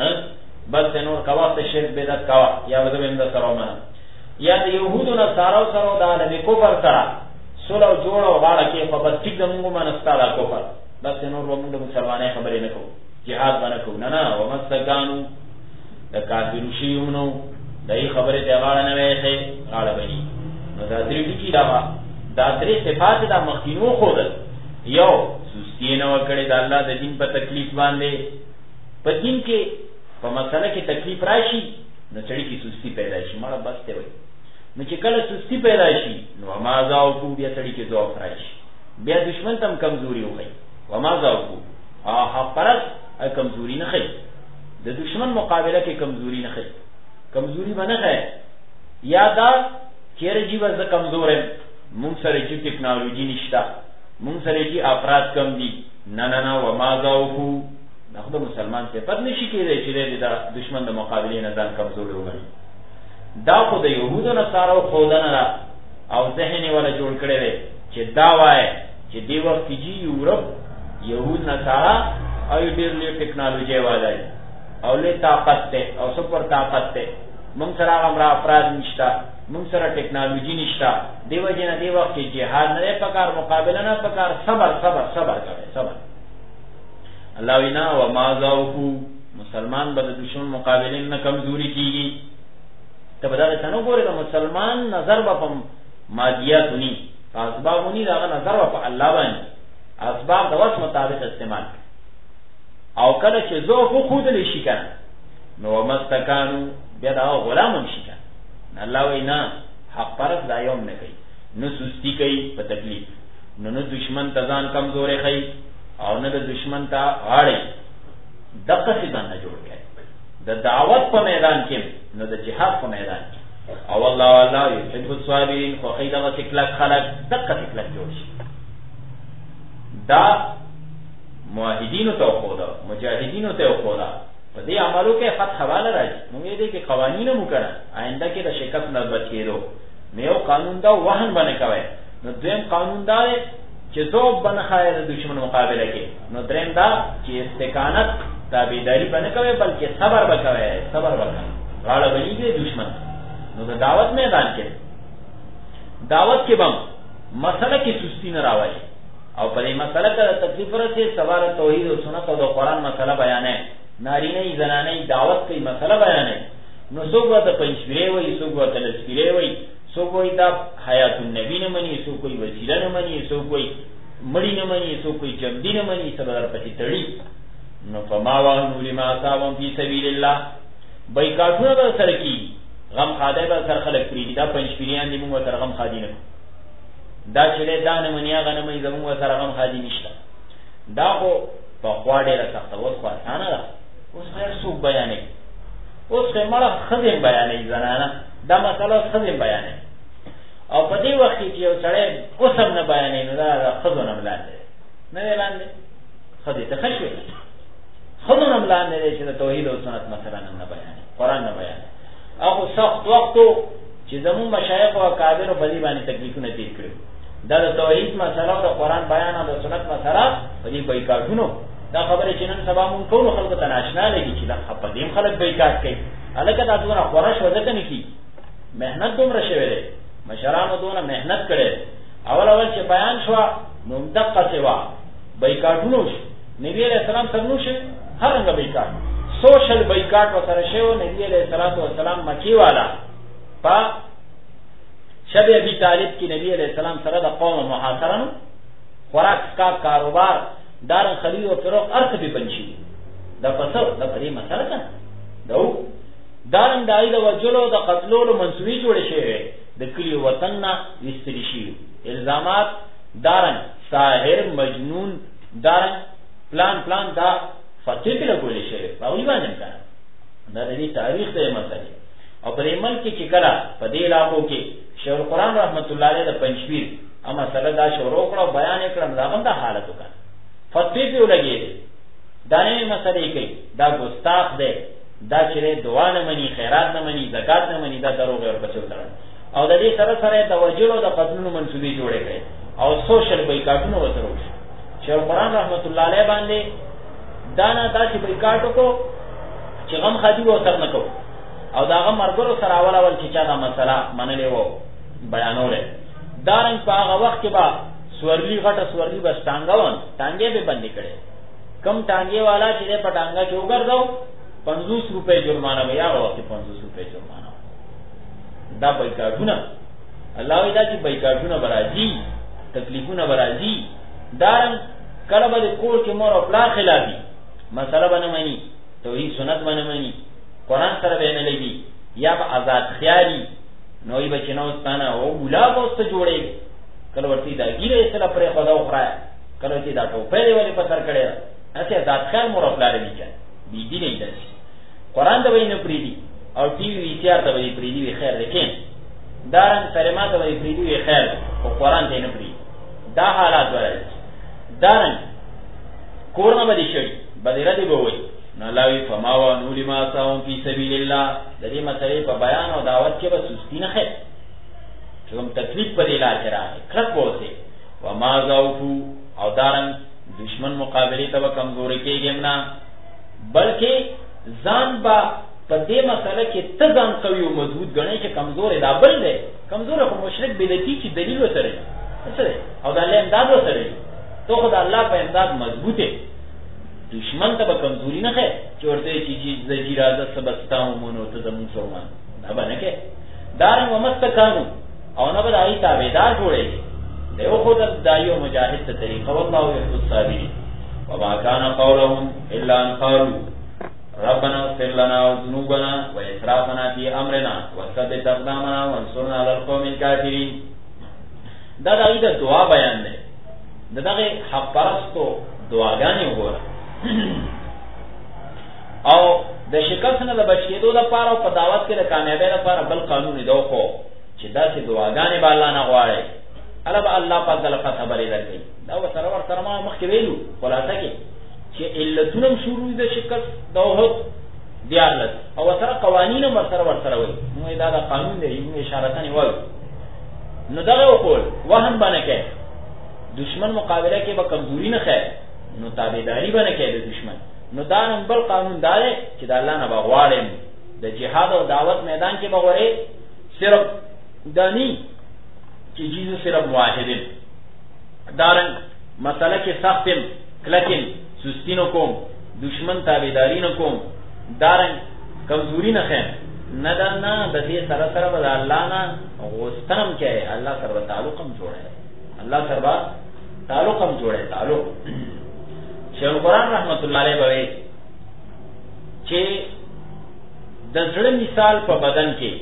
بس تنور کواق تا شرک بیدت کواق یا وزبین دا سرو منا یا دا یهودو نصارو سرو دا عالمی کفر سرا سولو جوڑو غاڑا کی بس ٹک دا منگو منستا دا کفر بس نور و منگ مسلمانے خبری نکو جہاد بنکو ننا ومستکانو دا کافرو شیومنو دا ای خبری تے غاڑا نویخے غاڑا بنی نو دا دری ٹکی دا دری صفات دا مخینو خودل یو سستی نو کڑی دا اللہ دا دین پا تکلیف باندے پا دین کے پا مسئلہ کی تکلیف راشی نو چڑی کی سستی پیدا شی مارا بستے ہوئی نو چی کل سستی پیدا شی نو مازاو کو بیا چڑی کی ضعف راشی بیا دشمن تم کمزوری ہو گئی وما ذاکو حق پرست کمزوری نخی دا دشمن مقابلہ کے کمزوری نخی کمزوری بنخی یا دا چیر جی وز کمزور ہے مونگ سر جی ٹیکنالوجی نشتا مونگ سر جی افراد کم دی نا وما ذاکو نا خود مسلمان سے پت نشی کے دے چرے دا دشمن دا مقابلی نظام کمزور ہو گئی دا خود یہود و نصارو خودن را او ذہنی والا جوڑ کرے دے چی داوائے چی دی وقت کی جی یورپ یہود نصارا او دیر لی ٹیکنالوجی والا ہے او لی طاقت تے او سپر طاقت تے منگ سر آغا افراد نشتا منگ سر ٹیکنالوجی نشتا دیو جینا دی وقت کی جہاد نرے پکار مقابلہ نا پکار صبر صبر صبر کرے صبر اللہ وینا وما ذاکو مسلمان با دشمن مقابلین نا کمزوری کی گی تب دا تنو گورے دا مسلمان نظر با پا مادیات ہونی پا اسباب ہونی دا نظر با پا اللہ بانی اسباب دا وقت مطابق استعمال او کله چې ضعف خودلی شي کنه نو مستکانو بیا دا غلام شي کنه الله وینا حق پرست دا یوم نه کوي نو سستی کوي په تکلیف نو دشمن تزان کمزورې خي او نه د دشمن ته غاړي دغه څه باندې جوړ کړي د دعوت په میدان کې نو د جهاد په میدان کې او الله یحب الصابرین خو خیدغه تکلک خلق دغه تکلک جوړ شي دا معاہدینو ته خدا مجاہدینو ته خدا په دې عملو کې خط حواله راځي موږ دې کې قوانینو مکرہ آئنده کې د شکست نه بچ کېدو نو قانون دا وهن باندې کوي نو دویم قانون دا چې ذوب باندې خایر دشمن مقابله کې نو دریم دا چې استقامت تابعداري باندې کوي بلکې صبر وکوي صبر وکړي غاړه بنيږي دشمن نو د دعوت میدان کې دعوت کې بم مسله کې سستی نه راوړي او پر مسئلہ کا تکلیف رسے سوال توحید و سنت و قرآن مسئلہ بیان ہے نارینه زنانه دعوت کوي مسله بیانوي نو څوک ورته پنځپیرې وایي څوک ورته لسپیرې وایي څوک وایي دا حیات النبی نه مني څوک وایي وسیله نه مني څوک وایي مړی نه مني څوک وایي جمدي نه مني څه به درپسې تړي نو فما وهنوا لما اصابهم فی سبیل الله بایکاټونه به سره کېږي غم خادی به سره خلک پرېږدي دا پنځپیریان دي موږ ورسره غم خادي نه کړو دا چې دا نه مني هغه نه مني زموږ ورسره غم خادي نشته دا خو پخوا ډېره سخته اوس خو اسانه ده اوس خیر څوک بیانوي اوس خو مړه ښځې بیانوي زنانه دا مسله اوس ښځې بیانوي او په دې وخت کې چې یو سړی اوس هم نه بیانوي نو دا د ښځو نه هم لاندې دی نه دی لاندې ښځې ته ښه شوې ښځو نه هم لاندې دی چې د توحید او سنت مسله نه بیانوي قرآن نه بیانوي او خو سخت وختو چې زمونږ مشایخ او اکابرو په دې باندې تکلیفونه تېر کړي دا د توحید مسله او د قرآن بیان او د سنت مسله په دې بایکاټونو دا خبره چې نن سبا مونږ ټولو خلکو ته ناشنا لګي چې دا په دې خلک بایکاټ کوي هلکه دا دونه خوره شوه ځکه نه کېږي محنت دومره شوی دی مشرانو دونه محنت کړی اول چې بیان شوه نو همدقسې وه بایکاټونو شو نبي علیه السلام سره نو شوي هر رنګه بایکاټ سوشل بایکاټ ورسره شوی نبي علیه السلام مکې والا په شب ابي طالب کې نبی علیہ السلام سره د قوم محاصره نو خوراک کا کاروبار دارن خلیل او فروغ ارث به بنشي د فسر د پرې مسله ده دو دارن دای د وجلو د قتلولو منسوبي جوړ شي د کلی وطن نه وستری شي الزامات دارن ساحر مجنون دارن پلان دا فتوی په لګول شي په وی باندې کار دا د تاریخ د مسله او پر ملک کې کړه په دې علاقو کې شیخ القرآن رحمت الله علیه د پنځپیر اما سره دا شروع کړو بیان کړم دا باندې حالت وکړه فتوی په لګي دا نه مسلې کوي دا ګستاخ دی دا چې دعا نه مني خیرات نه مني زکات نه مني دا دروغ ورپسې کړه او د دې سره د وجلو د قتلونو منسوبي جوړې کړي او سوشل بایکاټونه وسره شیخ القرآن رحمت الله علیه باندې دا نه دا چې بایکاټ کو چې غم خادي وسر نه کو او داغه مرګرو سره اول چې چا دا مسله منلې وو بیانوله دارن په هغه وخت کې با سورلی غټه سورلی بس ټانګاون ټانګې به باندې کړي کم ټانګې والا چې په ټانګا کې وګرځاو 50 روپے جرمانه ویا وخت 50 روپے جرمانه دا بایکاټونه الله ودا چې بایکاټونه برازي تکلیفونه برازي دارن کله به کور کې مور او پلا خلافي مسله باندې مانی توحید سنت باندې مانی قرآن سره به نه لګي یا به آزاد خیالي نوې بچنو ستانه او ګلا وسته جوړي کله ورته دا ګیره سره پرې خدا وخره کله چې دا ټوپې ولې په سر کړي اته آزاد خیال مور خپل لري چې بي دي نه دی قرآن ته ویني پریدي او ټي وي سي ار ته ویني پریدي خیر لیکن دارن سره ما ته ویني پریدي خیر او قرآن ته نه پریدي دا حالات ورای دارن کورنه باندې شي بدره دی وای نلاوی فما وانو لما ساهم فی سبیل الله د دې مسلې په بیان او دعوت کې به سستی نه خې چې کوم تکلیف په لار کې راځي کړه پوسه و ما ضعفو او دارن دشمن مقابله ته کمزوري کېږي نه بلکې ځان با په دې مسله کې ته ځان قوي او مضبوط غنې چې کمزور دی بل دی کمزور خو مشرک بدعتي چې دلیل وسره څه او د الله امداد وسره تو خدای الله په امداد مضبوطه دشمن ته به کمزوري نه خې چې ورته چې زجیراده سبستاو مونږ ته زمون سومان دا باندې کې دارن ومستکانو او نه به دای تابعدار جوړي دیو خود دایو مجاهد ته طریقه والله يحب الصابرين وما كان قولهم الا ان قالوا ربنا اغفر لنا ذنوبنا واسرافنا في امرنا وثبت اقدامنا وانصرنا على القوم الكافرين دا دای د دعا بیان دی دغه حق پرستو دعاګانې وګوره او د شکست نه د بچیدو لپاره په دعوت کې د کامیابی لپاره بل قانون دی خو چې داسې دعاګانې به الله نه غواړي الله پاک دغه خبرې درکړي دا ورسره ما مخکې ویلو خلاصه کې چې علتونه شروع د شکست د وحد دیارلس او سره قوانین ورسره وي نو دا د قانون دی یو اشاره ته وایي نو دغه وقول وهم باندې کې دشمن مقابله کې به کمزوري نه خیر نو تابعداري باندې کې د دشمن نو دا نن بل قانون دی چې د الله نه بغواړم د جهاد او دعوت میدان کې بغوري صرف دانی چې جیزو صرف واحدین دارن مسله کې سختم کلکن سستینو کوم دشمن تابعداري نه کوم دارن کمزوري نه خیم نه دا نه د دې سره سره به الله نه غوستم کې الله سره تعلق هم جوړه الله سره تعلق هم جوړه تعلق شیخ قرآن رحمت الله علیه وایي چې د زړه مثال په بدن کې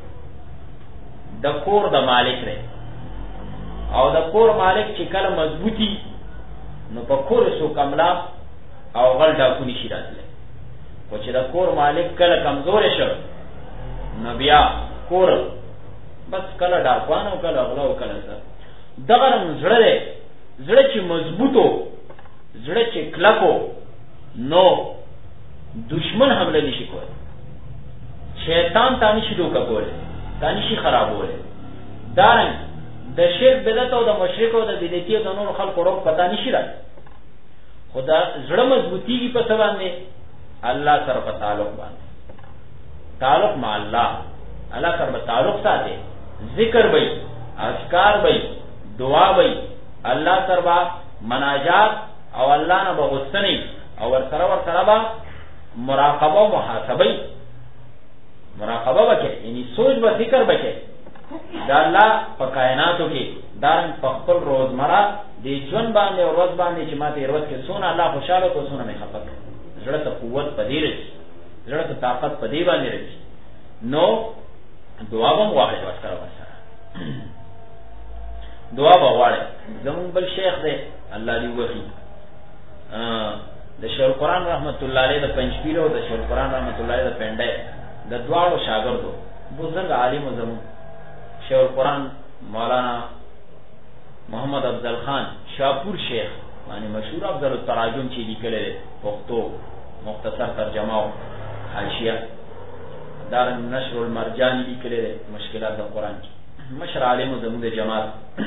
د کور د مالک دی او د کور مالک چې کله مضبوطی نو په کور سو کملا او غل ډاکو نشي راتلی خو چې د کور مالک کله کمزور شو نو بیا کور بس کله ډاکوان او کله غلا او کله څه دغه زړه دی زړه چې مضبوطو زړه چې کلکو نو دشمن حمله نشي کوي شیطان تا نشي دوکه کولی تا نشي خرابولی دارن د شرک بدعت او د مشرک او د بدعتي او د نور خلکو روغ پتا نشي راځي خدا زړه مضبوطیږي په څه باندې الله سره په تعلق باندې تعلق مع الله سره په تعلق ساتي ذکر وي اذکار وي دعا وي الله سره مناجات او الله نه بغوستنی او ور سره با مراقبه او محاسبه مراقبه وکړي یعنی سوچ و فکر وکړي دا الله په کائناتو کې دارن په خپل روزمره د ژوند باندې او ورځ باندې چې ماته ورځ کې سونه الله خوشاله کو سونه مې خپل زړه ته قوت پدې رسي زړه ته طاقت پدې باندې رسي نو دعا به واړې وسره دعا به واړې زمون بل شیخ دی الله دې وکړي د شیخ قرآن رحمت الله علیه د پنځپیر او د شیخ قرآن رحمت الله علیه د پنده د دواړو شاګردو بزرګ عالم زمون شیخ قرآن مولانا محمد افضل خان شاپور شیخ معنی مشهور افضل التراجم چې لیکلي پښتو مختصر ترجمه او حاشیه دار نشر المرجان لیکلي مشکلات د قرآن مشر عالم زمون د جماعت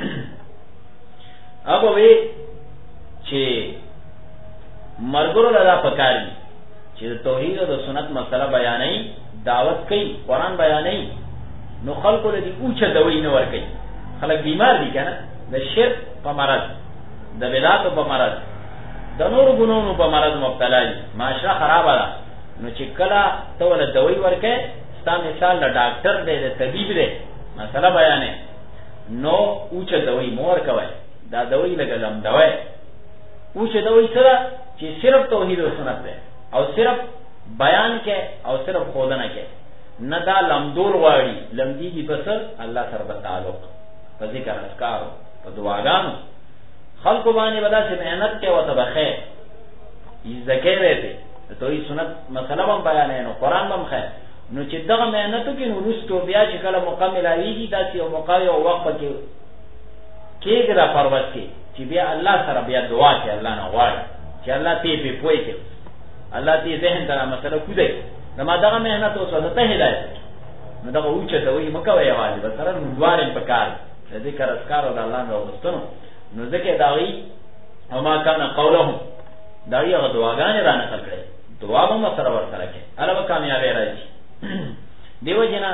هغه وی چې مرګرو لدا پکاري چې توحید او سنت مسله بیانې دعوت کوي قرآن بیانې نو خلکو لدی اوچه دوی نه ور کوي خلک بیمار دي کنه د شرک په مرض د بدعت په مرض د نور ګناونو په مرض مبتلا دي معاشره خراب ده نو چې کله ته ول دوی ور کوي ستا مثال د ډاکټر دی د طبيب دی مسله بیانې نو اوچه دوی مور کوي دا دوی لګلم دوی اوچه دوی سره چې صرف توحید او سنت ده او صرف بیان کې او صرف خودنه کې نه دا لمدول غواړي لمدیږي پس الله سره په تعلق په ذکر اذکار په دعاګانو خلق باندې ودا چې مهنت کې وته بخیر یې ذکر دی ته یې سنت مسله هم بیانې نو قران هم خیر نو چې دغه مهنتو کې نو رستو بیا چې کله مکمل ایږي دا چې موقع او وخت کې کېږي پروت کې چې بیا الله سره بیا دعا کې الله نه غواړي چې الله ته په پوي کې الله دې ذهن ته مسله کوي نو ما دغه مهنت او ته هدایت نو دغه اوچه ته وي مکه وي واجب سره نو دوارم پکار ذکر اذکار او الله نو واستنو نو ذکر داوی او ما کان قولهم داوی هغه دعاګانې را نقل کړي دعا به سره ورسره کې علاوه کامیابی راځي دیو جنا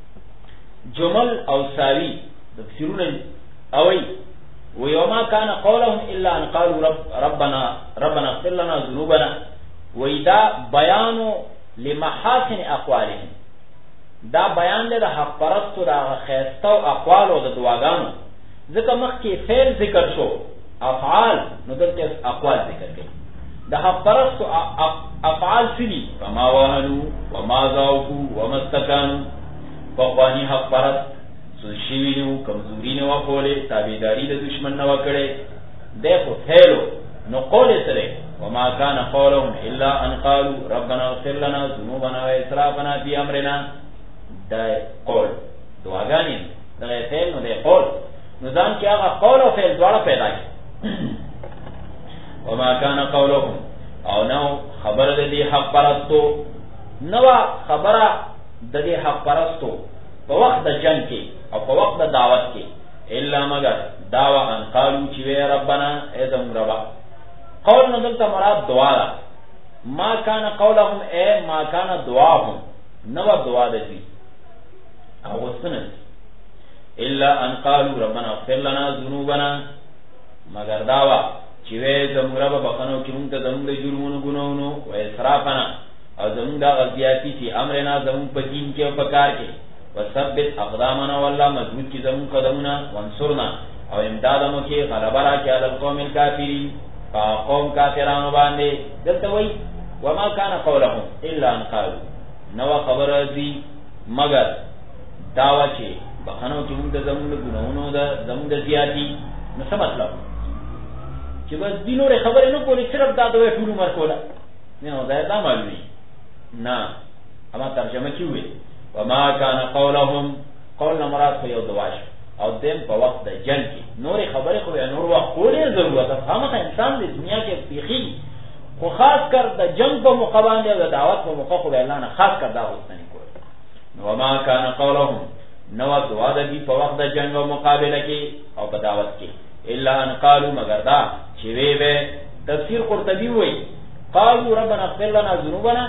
جمل او ساوی د تفسیرونه اوي ويوما كان قولهم الا ان قالوا ربنا اغفر لنا ذنوبنا وإذا بيان لمحاسن اقوالهم دا بیان له حق پرستو دا خیستو اقوال او د دعاګانو ځکه مخکې فعل ذکر شو افعال نو دلته اقوال ذکر کړي د حق پرستو افعال سړي وما وهنوا وما ضعفوا وما استكانوا فقواني حق پرست سوشیوینو کمزوری نه وکولې تابعداري د دشمن نه وکړي دغه فعلو نو قول سره وما كان قولهم الا ان قالوا ربنا اغفر لنا ذنوبنا واسرافنا في امرنا دا قول دعاګانې دا فعل نو دا قول نو ځان کې هغه قول او فعل دواړه پیدا کړي وما كان قولهم او نو خبر د دې حق پرستو نو خبره د دې حق پرستو په وخت د جنگ کې او په وخت د دعوت کې الا مگر دعوا ان قالو چې وی ربنا اذن ربا قول نزلت مراد دعا ده ما كان قولهم اي ما كان دعاهم نو دعا ده دي او سنت الا ان قالوا ربنا اغفر لنا ذنوبنا مگر دعوا چې وې زموږ رب بخنو کې مونږ ته زموږ د جرمونو ګناونو او اسرافنا او زموږ د غزياتي چې امرنا زموږ په دین کې او په کار کې وثبت اقدامنا والله مضبوط کی زموږ قدمونه وانصرنا او امداد مو کې غلبه را کې علی القوم الکافرین قوم کافرانو باندې دلته وای وما كان قولهم الا ان قالوا نو خبر دي مگر داوا چې بخنو کې موږ د زموږ ګناونو د زموږ د زیاتی نو څه مطلب چې بس دینوره خبره نه کولی صرف دا دوی ټول عمر کوله نه دا معلومي نه اما ترجمه کیوي وما كان قولهم قولنا مراد خو یو دواش او دیم په وخت د جنگ کې نور خبره خو نور وخت کولې ضرورت هغه انسان د دنیا کې پیخي خو خاص کر د جنگ په مقابله د دعوت په موقع خو الله نه خاص کر دا وستنی کوي وما كان قولهم نو دعا د دې په وخت د جنگ او مقابله کې او په دعوت کې الا ان قالوا مگر دا چې وی به تفسیر قرطبي وایي قالوا ربنا اغفر لنا ذنوبنا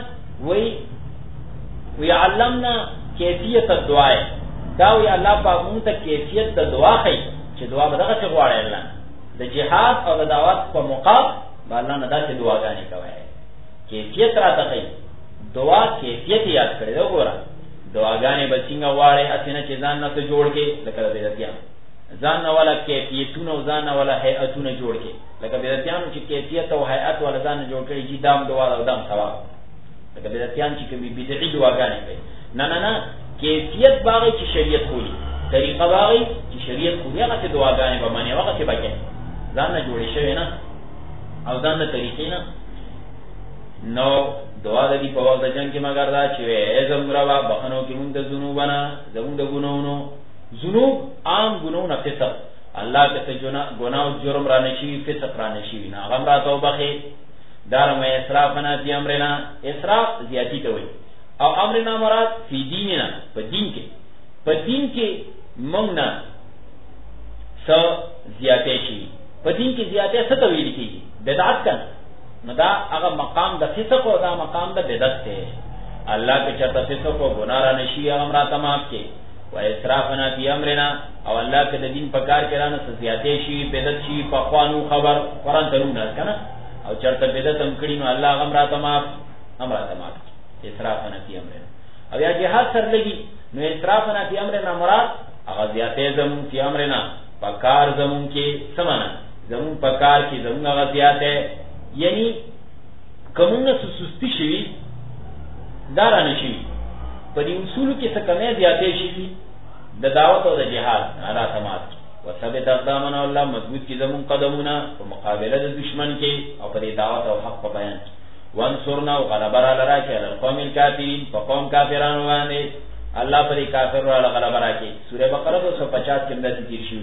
ويعلمنا کیفیت الدعاء دا وی الله پاک مونږ ته کیفیت د دعا خي چې دعا به دغه څه غواړي الله د جهاد او د دعوت په موقع باندې نه دا چې دعاګانې کوي کیفیت راته کوي دعا کیفیت یاد کړی دا وګوره دعاګانې به څنګه غواړي اسنه چې ځان نه ته جوړ کې لکه بدعتيان ځان نه ولا کیفیتونه او ځان نه ولا هيئتونه جوړ کې لکه بدعتيان چې کیفیت او هيئت ولا ځان نه جوړ کړي چې دام دعا او دام ثواب لکه بدعتيان چې کوي بدعي دعاګانې کوي نه کیفیت باغی چې شریعت خولي طریقه باغی چې شریعت خولي هغه دعاګانې به معنی هغه څه بکې ځان نه جوړې شوی نه او ځان نه طریقې نه نو دعا د دې په وخت د جنگ کې مگر دا چې زموږ رب بخنو کې مونږ د ذنوبنا زموږ د ګناونو ذنوب عام ګناونه فسق الله ته ګناه او جرم را نشي فسق را نشي نه هغه را توبه خي دارمه اسرافنا فی امرنا اسراف زیاتی ته وایي او امرنا مراد فی دیننا په دین کې مونږ نه څه زیاتې شي په دین کې زیاتې څه ته ویل کیږي بدعت کنه نو دا هغه مقام د فسق او دا مقام د بدعت ته الله کې چرته فسق او ګناه را نشي امر را تمام کې و اسرافنا فی امرنا او الله کې د دین په کار کې رانه څه زیاتې شي بدعت شي په خوانو خبر قران ته نه کنه او چرته بدعت هم کړي نو الله امر را تمام اسرافنا فی امرنا او یا جهاد سر لګي نو اسرافنا فی امرنا مراد هغه زیاتې زمون فی امرنا پکار زمون کې سمانه زمون پکار کې زمون هغه زیاتې یعنی کومه سستی شي دارا نشي په دې اصول کې څه کمه زیاتې شي د دعوت او د جهاد اعلی سماعت وثبت اقدامنا الله مضبوط کی زمون قدمونه په مقابله د دشمن کې او په دعوت او حق په بیان وانصرنا وغلبر على راكي على القوم الكافرين فقوم كافران باندې الله پر کافر را غلبر راکي سوره بقره 250 کې اندازې تیر شو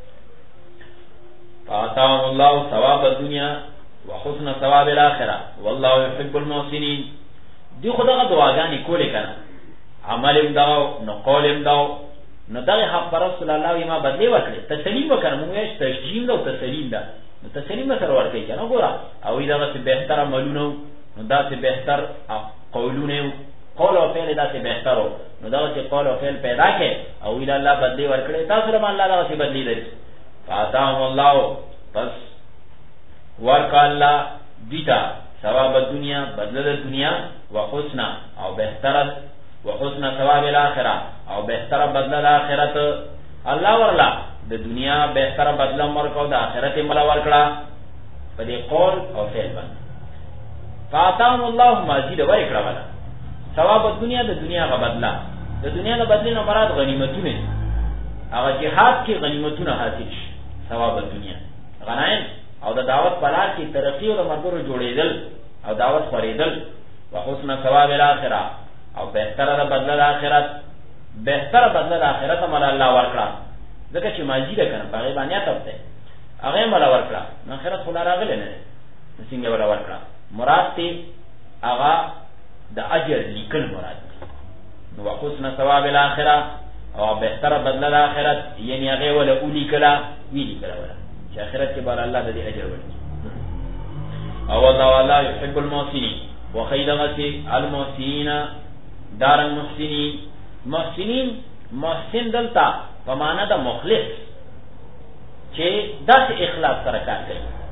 فاتاهم الله ثواب الدنيا وحسن ثواب الاخره والله يحب المحسنين دی خدای دعاګانې کولې کنه عمل امداو نو قول امداو نو دغه حق پر رسول الله ما بدلی وکړي تسلیم وکړه موږ یې تسلیم نو تسلیم ده نو تسلیم سره ورته کنه ګوره او دا څه به تر عملونه نو دا څه بهتر قولونه قول او فعل دا څه بهترو نو دا چې قول او فعل پیدا کړي او ویل الله بدلی ورکړي تاسو له الله دا څه بدلی لري فاتاهم الله پس ورک الله دیتا ثواب الدنيا بدل د دنیا وحسن او بهتر وحسن ثواب الاخره او بهتر بدل د اخرت الله ورلا د دنیا بهتر بدل ورکو د اخرت مل ورکړه په دې قول او فعل باندې فاتاهم الله مزید ورکړه ولا ثواب الدنيا د دنیا غ بدلا د دنیا د بدلینو مراد غنیمتونه هغه جهاد کې غنیمتونه حاصل شي ثواب الدنيا غنایم او د دعوت پلار کې ترقی او مرګرو جوړېدل او دعوت خورېدل وحسن ثواب الاخره او بهتر د بدل د اخرت بهتر بدل د اخرت مل الله ورکړه ځکه چې ماجی ده کنه په غیبانیا تبته هغه مل ورکړه اخرت خلا راغله نه څنګه ولا ورکړه مراد ته هغه د اجر لیکل مراد نو وحسن ثواب الاخره او بهتر بدل د اخرت یعنی هغه ولا اولی کلا ویلی کلا ولا چې اخرت کې بار الله د دې اجر ورکړي او الله يحب المحسنين وخيدمتي المحسنين دار المحسنين محسنين محسن دلتا په معنا د مخلص چې داس اخلاص سره کار کوي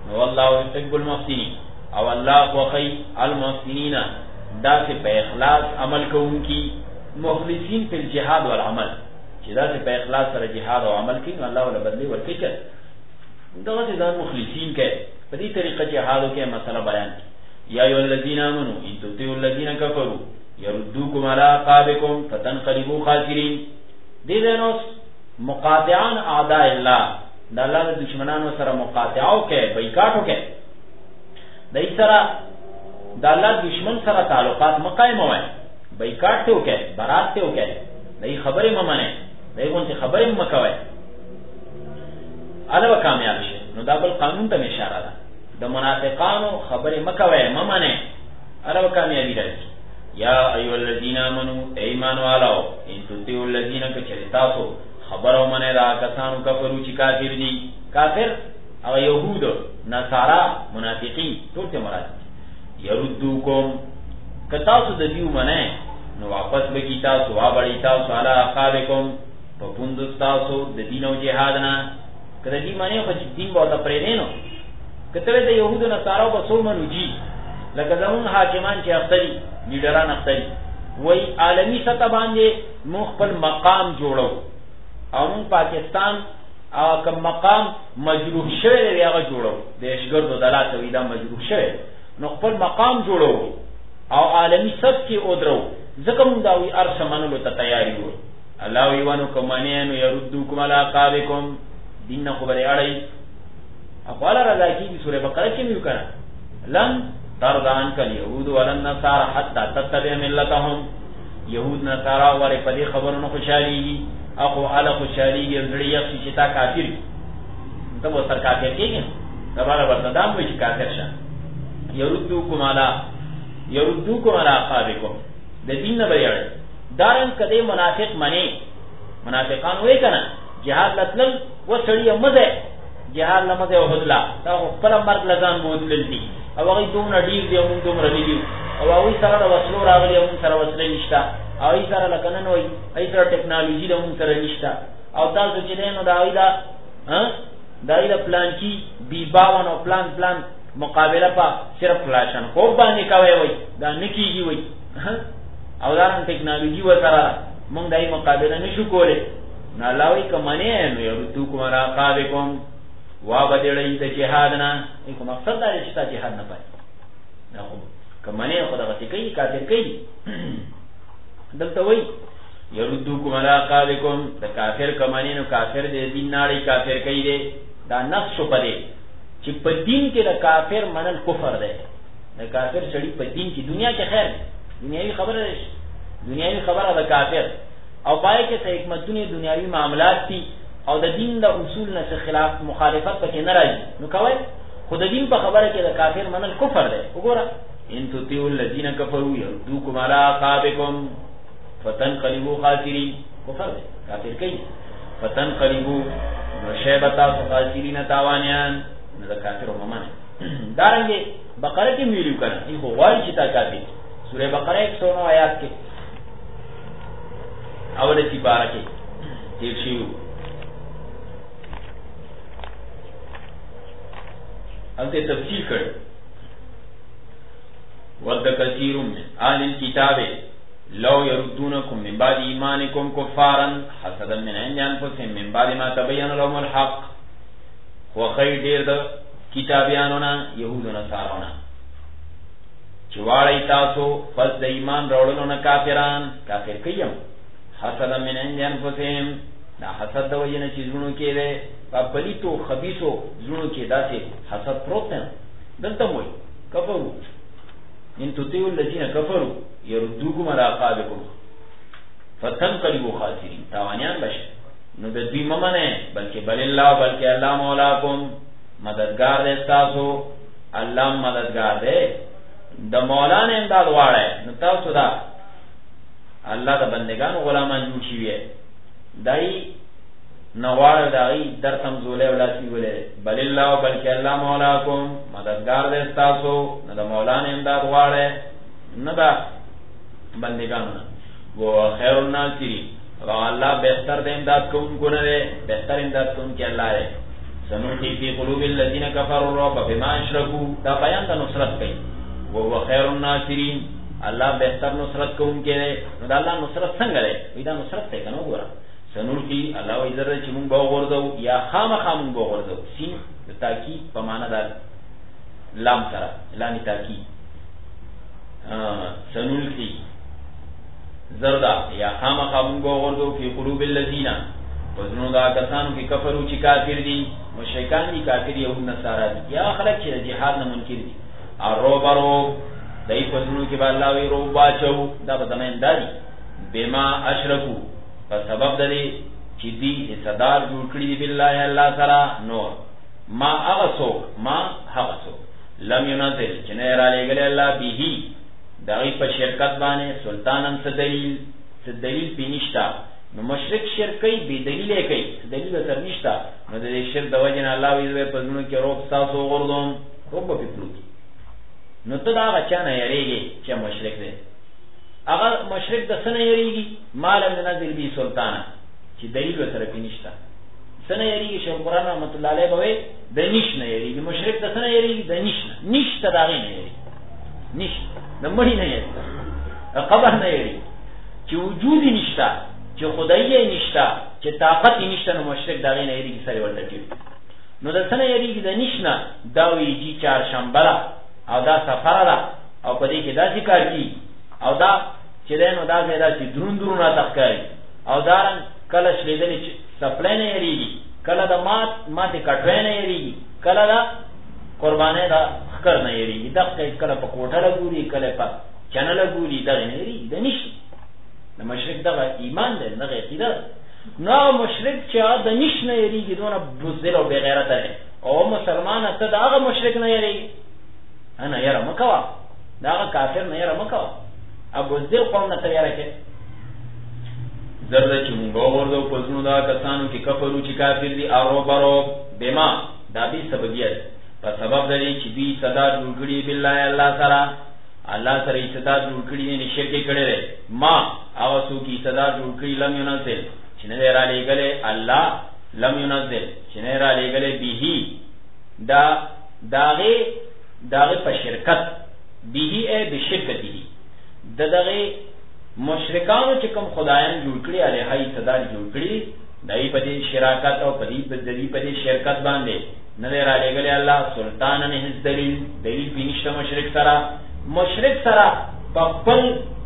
والله يحب المحسنين او الله وخي المحسنين دا سے په اخلاص عمل کوونکی مخلصین فی الجهاد والعمل چې دا سے په اخلاص سره جهاد او عمل کوي الله ولا بدلی ورکړي دا چې ځان مخلصین کې په دې طریقه جهاد کې مسله بیان یا ایو الذین آمنوا ان تطیعوا الذین کفروا يردوکم علی عقابکم فتنقلبوا خاسرین دې دنوس مقاطعان اعداء الله د الله د دشمنانو سره مقاطعو کې بایکاټو کې دای سره د الله دشمن سره تعلقات مقایم وای بایکاټ ته وکړي برات ته وکړي دای خبرې ممنه دای غونډه خبرې مکوي الوه کامیاب شي نو دا بل قانون ته اشاره ده د منافقانو خبرې مکوي ممنه الوه کامیابی راځي یا ایو الذین آمنو ایمان والو ان تطیعوا الذین کچریتاسو خبرو منه دا کسانو کفرو چې کافر دي کافر او یهود نصارا منافقین ټول ته مراد يردوکم کتاسو د دیو منه نو واپس بکی تاسو وابړی تاسو علی عقابکم په پوند تاسو د دین او جهاد نه کله دې منه خو دین به پرې نه نو کته د یهود نصارا په څو منو جی لکه زمون حاکمان چې اختری لیډران اختری وای عالمی سطح باندې مخ خپل مقام جوړو او پاکستان او کوم مقام مجروح شوی دی هغه جوړو دیشګردو دلات وی دا مجروح شوی نو خپل مقام جوړو او عالمی سطح کې اودرو ځکه موږ دا وی ارسمنلو ته تیاری وو الله وی ونو کومانه نو يردوکم علی عقابکم دین خبره اړای اقوال رضا کی دی سورہ بقرہ کې ویل کړه لن ترضان کل یهود ولن نصارى حتى تتبع ملتهم یهود نصارا وره په دې خبرونو خوشالي اخو اله خوشالي ګرځړي چې تا کافر ته و سر کافر کېږي دا باندې ورته دام وي چې کافر شه يردوکم علی عقابکم د دین نه بیاړي دارن کده منافق منی منافقان وې کنه جهاد لتل و سړی مزه جهاد لمزه او بدلا دا خپل مرګ لزان مودل دي او هغه دومره ډیر دی موږ دومره دی او هغه سره وسلو راغلی موږ سره وسلې نشته او ای سره لکنن وای ای سره ټیکنالوژي له موږ سره نشته او تاسو چې نو دا ایدا دا پلان کی بی 52 او پلان مقابله په صرف فلاشن خو باندې کوي وای دا نکیږي وای او دا ټیکنالوژي و سره موږ دای مقابله نشو کولای نه لاوي کمنه نو یو تو کومه عقابکم وا بدلې د جهاد نه کوم مقصد دا چې جهاد نه پای نه خو کمنه خدای غتی کوي کافر کوي دلته وای يردوکم علی عقابکم د کافر کمنه نو کافر دې دین ناړي کافر کوي دې دا نفس پدې چې په دین کې د کافر منل کفر دی د کافر سړي په دین کې دنیا کې خیر دنیوي خبره د کافر او پای کې څه حکمتونه دنیوي معاملات دي او د دین د اصول نه خلاف مخالفت پکې نه راځي نو کوي خود دین په خبره کې د کافر منل کفر دی وګوره ان تطیعوا الذین کفروا یردوکم علی عقابکم فتنقلبوا خاسرین کفر دی کافر کوي فتنقلبوا شیبتا خاسرین تاوانیان نو د کافر ومنه دارنګه بقره کې ویلو کړه یو غواړي چې تا کافر سورہ بقره 109 آیات کې اوله سی بارہ کې تیر شیو البته تفسیر کړي ود کثیر من اهل الكتاب لو يردونكم من بعد ایمانکم کفارا حسدا من عند انفسهم من بعد ما تبين لهم الحق وخیر ډیر د کتابیانو نه يهودو نه سارونه چواړی تاسو پس د ایمان راوړلو نه کافر کيم حسدا من عند انفسهم دا حسد د وجنه چې زړونو کې ده په پلیتو خبيثو زړونو کې داسې حسد پروت نه دلته وای کفرو ان تطيعوا الذين كفروا يردوكم على عقابكم فتنقلبوا خاسرين تاوانيان بشه نو د دې ممنه بلکې بل الله بلکې الله مولاکم مددگار دې تاسو الله مددگار دې د مولانا امداد واړه نو تاسو دا الله د بندگانو غلامان جوړ شي وي دای نوار دای در سمزوله ولاسی ولې بل الله بلکې الله مولاکم مددگار دې تاسو نو د مولانا امداد واړه نه دا بندگانو وہ خیر الناصرین اور اللہ بہتر دے امداد کو ان کو نہ دے بہتر امداد کو ان کے اللہ ہے سنلقي في قلوب الذين كفروا الرعب بما اشركوا. دا بیان د نصرت کوي. وهو خير الناصرين، الله بهتر نصرت کوونکی دی. نو دا الله نصرت څنګه دی؟ وی دا نصرت ته کنه وګوره. سنلقي الله وی ذره چې مونږ به وغورځو یا خامخا مونږ به وغورځو. سین د تاکید په معنا ده لام سره، لام تاکید. سنلقي زردا یا خامخا مونږ به وغورځو فی قلوب الذين، وزنو دا کسانو کی کفرو چی کافر دی، مشرکان دی کافر یهود نصارا دی، یا خلق چی جهاد نه منکر دی. الروب روب دای پزنو کی با الله وی روب واچو، دا به زمین داری بما اشرکو، په سبب دلی چې دی صدار جوړ کړی دی بالله الله سره. نور ما اغسو ما حقسو لم ينزل چې نه را لګل الله به دای په شرکت باندې سلطانن څه دلیل پینشتا. نو مشرک شرک کوي بی دلیل کوي، دلیل تر نشتا. نو د شرک د وجه نه الله وی په زونو کې روب تاسو غردون روب په پلو. نو ته دا غچا نه یریږي چې مشرک دی. اگر مشرک د سنه یریږي مال منزل بی سلطان چې دلیل تر کې نشتا. سنه یریږي چې قرآن رحمت الله علیه به د نش نه یریږي. مشرک د سنه یریږي د نشته دا غي نه یریږي. نشته د مړی نه یریږي، قبر نه یریږي چې وجود نشتا، چې خدای نشتا، چې طاقت نشتا. نو مشرک دا غي نه یریږي سره ولته کیږي. نو د سنه یریږي د نشنا دا ویږي چهارشنبه او دا سفر ده او په دې کې دا ذکر کی او دا چې دینو دا زیاده چې درون نه تخکاری او دا کله شلیدلې سپلای نه یریږي، کله د ماته کټوي نه یریږي، کله دا قربانه دا خکر نه یریږي. دا کله په کوټه لګوري، کله په چنل لګوري، دا نه یریږي د نشي. د مشرک دا ایمان دی، نه عقیده. نو مشرک چې د نش نه یریږي دونه بزدل او بے غیرت دی، او مسلمان ته دا هغه مشرک نه یریږي. انا یره مکوا دا هغه کافر نه یره مکوا. ابو ذل قوم نه تیار کې زرد چې مونږ ورته پزنو دا کسانو کې کفرو چې کافر دي او برو بما دا به سببیت په سبب لري چې دوی صدا جوړګړي بالله الله سره، الله سره صدا جوړګړي نه شرک کړي. ما هغه څوک چې صدا جوړګړي لم ينزل چې نه را لګلې الله، لم ينزل چې نه را لګلې به داغه په شرکت به ای بشرکته دغه مشرکانو چې کوم خدایان جوړ کړی علیه صدا جوړ کړی دای په دې شراکت او په دې په دې شرکت باندې نه را لګلې الله سلطان نه هیڅ دلیل بنشته. مشرک سره په خپل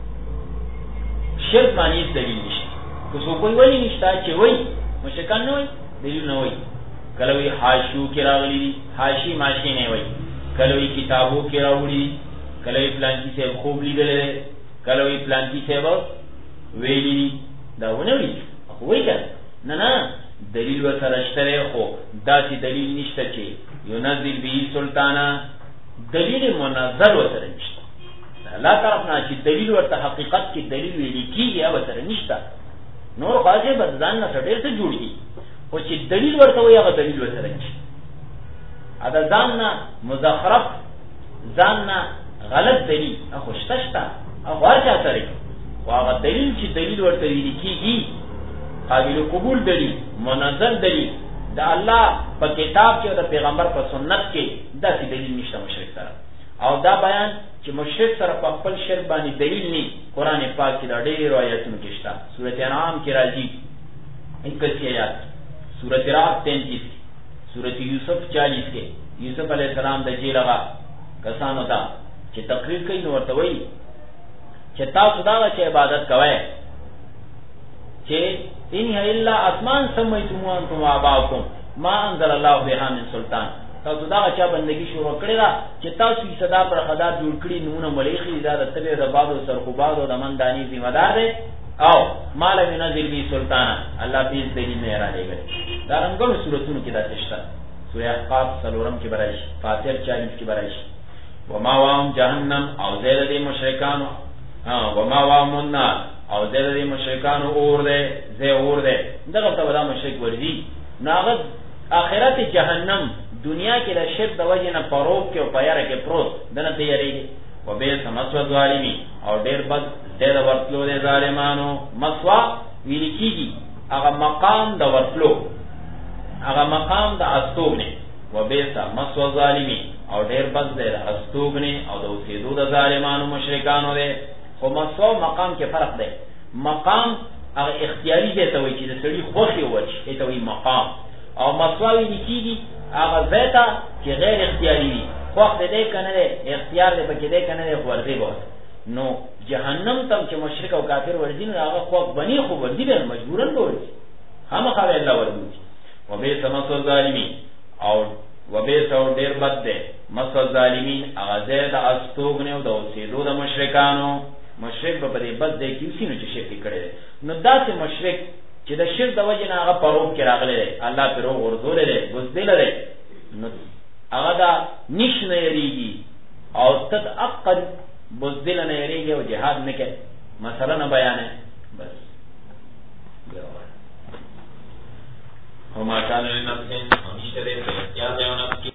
شرک باندې دلیل نشته. که څوک وایي نشته چې وایي مشرکان نه وایي دلیل نه وایي. کله وی حاشو کې راغلي حاشی ماشی نه وایي، کله وی کتابو کې راوړي، کله وی پلان کې څه خوب لیدل، کله وی پلان کې څه ویلي دا ونه وی خو وایي نه دلیل ورته شته، خو دا چې دلیل نشته چې ينزل به سلطانا، دلیل منزل ورته نشته. الله طرف نه چې دلیل ورته حقیقت کې دلیل ویل کیږي او ورته نشته. نور خاصه بدزان نه ډېر څه جوړي، خو چې دلیل ورته وي هغه دلیل ورته نشته. ادا ځان نه مزخرف، ځان نه غلط دلیل خو شته او ورته سره خو هغه دلیل چې دلیل ورته ویل کیږي قابل قبول دلیل، منزل دلیل د الله په کتاب کې او د پیغمبر په سنت کې دا څه دلیل نشته مشرک سره. او دا بیان چې مشرک سره په خپل شرک باندې دلیل نه، قران پاک کې دا ډېر آیاتونه کې شته. سورۃ انعام کې راځي 21 آیات، سورۃ رعد 33، سورۃ یوسف 40 کې یوسف علیہ السلام د جیل هغه کسانو ته چې تقریر کوي نو ورته وایي چې تاسو دا چې عبادت کوئ چې ان الا اسمان سمیتمو انتم واباؤکم ما انزل الله بها من سلطان. تاسو دا چې بندگی شروع کړی دا چې تاسو یې صدا پر خدا جوړ کړی نمونه مليخي دا د تبه د بابو سرخوباد او د مندانی ذمہ دار دی او مال منزل بی سلطان الله دې دلیل نه را لګي. دا رنګونو سورتونو کې دا تشته. سورہ احقاف سلورم کې برایش، فاتر 40 کې برایش. وما وام جهنم او زید دې مشرکانو وما وام النار او زید دې مشرکانو اور دې زه اور دې دغه ته ولا مشرک ورزي ناغت اخرت جهنم دنیا کې د شرک د وجه نه پروب کې او پیاره کې پروت دنه تیاریږي. و به سمسو ظالمی او ډیر بد ډیر ورتلو دې ظالمانو. مسوا ویل کیږي هغه مقام د ورتلو هغه مقام د استوګنې وبئس مثوى الظالمین او ډیر بد دی د استوګنې او د اوسېدو د ظالمانو مشرکانو دی. خو مثوى مقام کې فرق دی. مقام هغه اختیاري دی ته وایي چې د سړي خوښې وشي ته وایي مقام، او مثوى ویل کېږي هغه ځای ته چې غیر اختیاري وي، خوښ دی که نه دی، اختیار دی پکې دی که نه دی، خو ورځي به نو جهنم تم چې مشرک او کافر ورځي نو هغه خوښ بني خو ورځي به مجبورا به ورځي، خامخا به الله ورځي. وبئس مثوى الظالمین او وبئس او ډیر بد دی مثوى الظالمین هغه ځای د استوګنې او د اوسېدو د مشرکانو. مشرک به په دې بد دی کې اوسي نو چې شرک کړی دی. نو داسې مشرک چې د شرک د وجې نه هغه پروب کې راغلی دی، الله پرې وغورځولی دی، بزدله دی، نو هغه دا نیش نه یریږي او تد عقد بزدل نه یریږي او جهاد نه کوي، مسله نه بیانوي بس. وما كان لنفس ان تشتري في اختيار نفس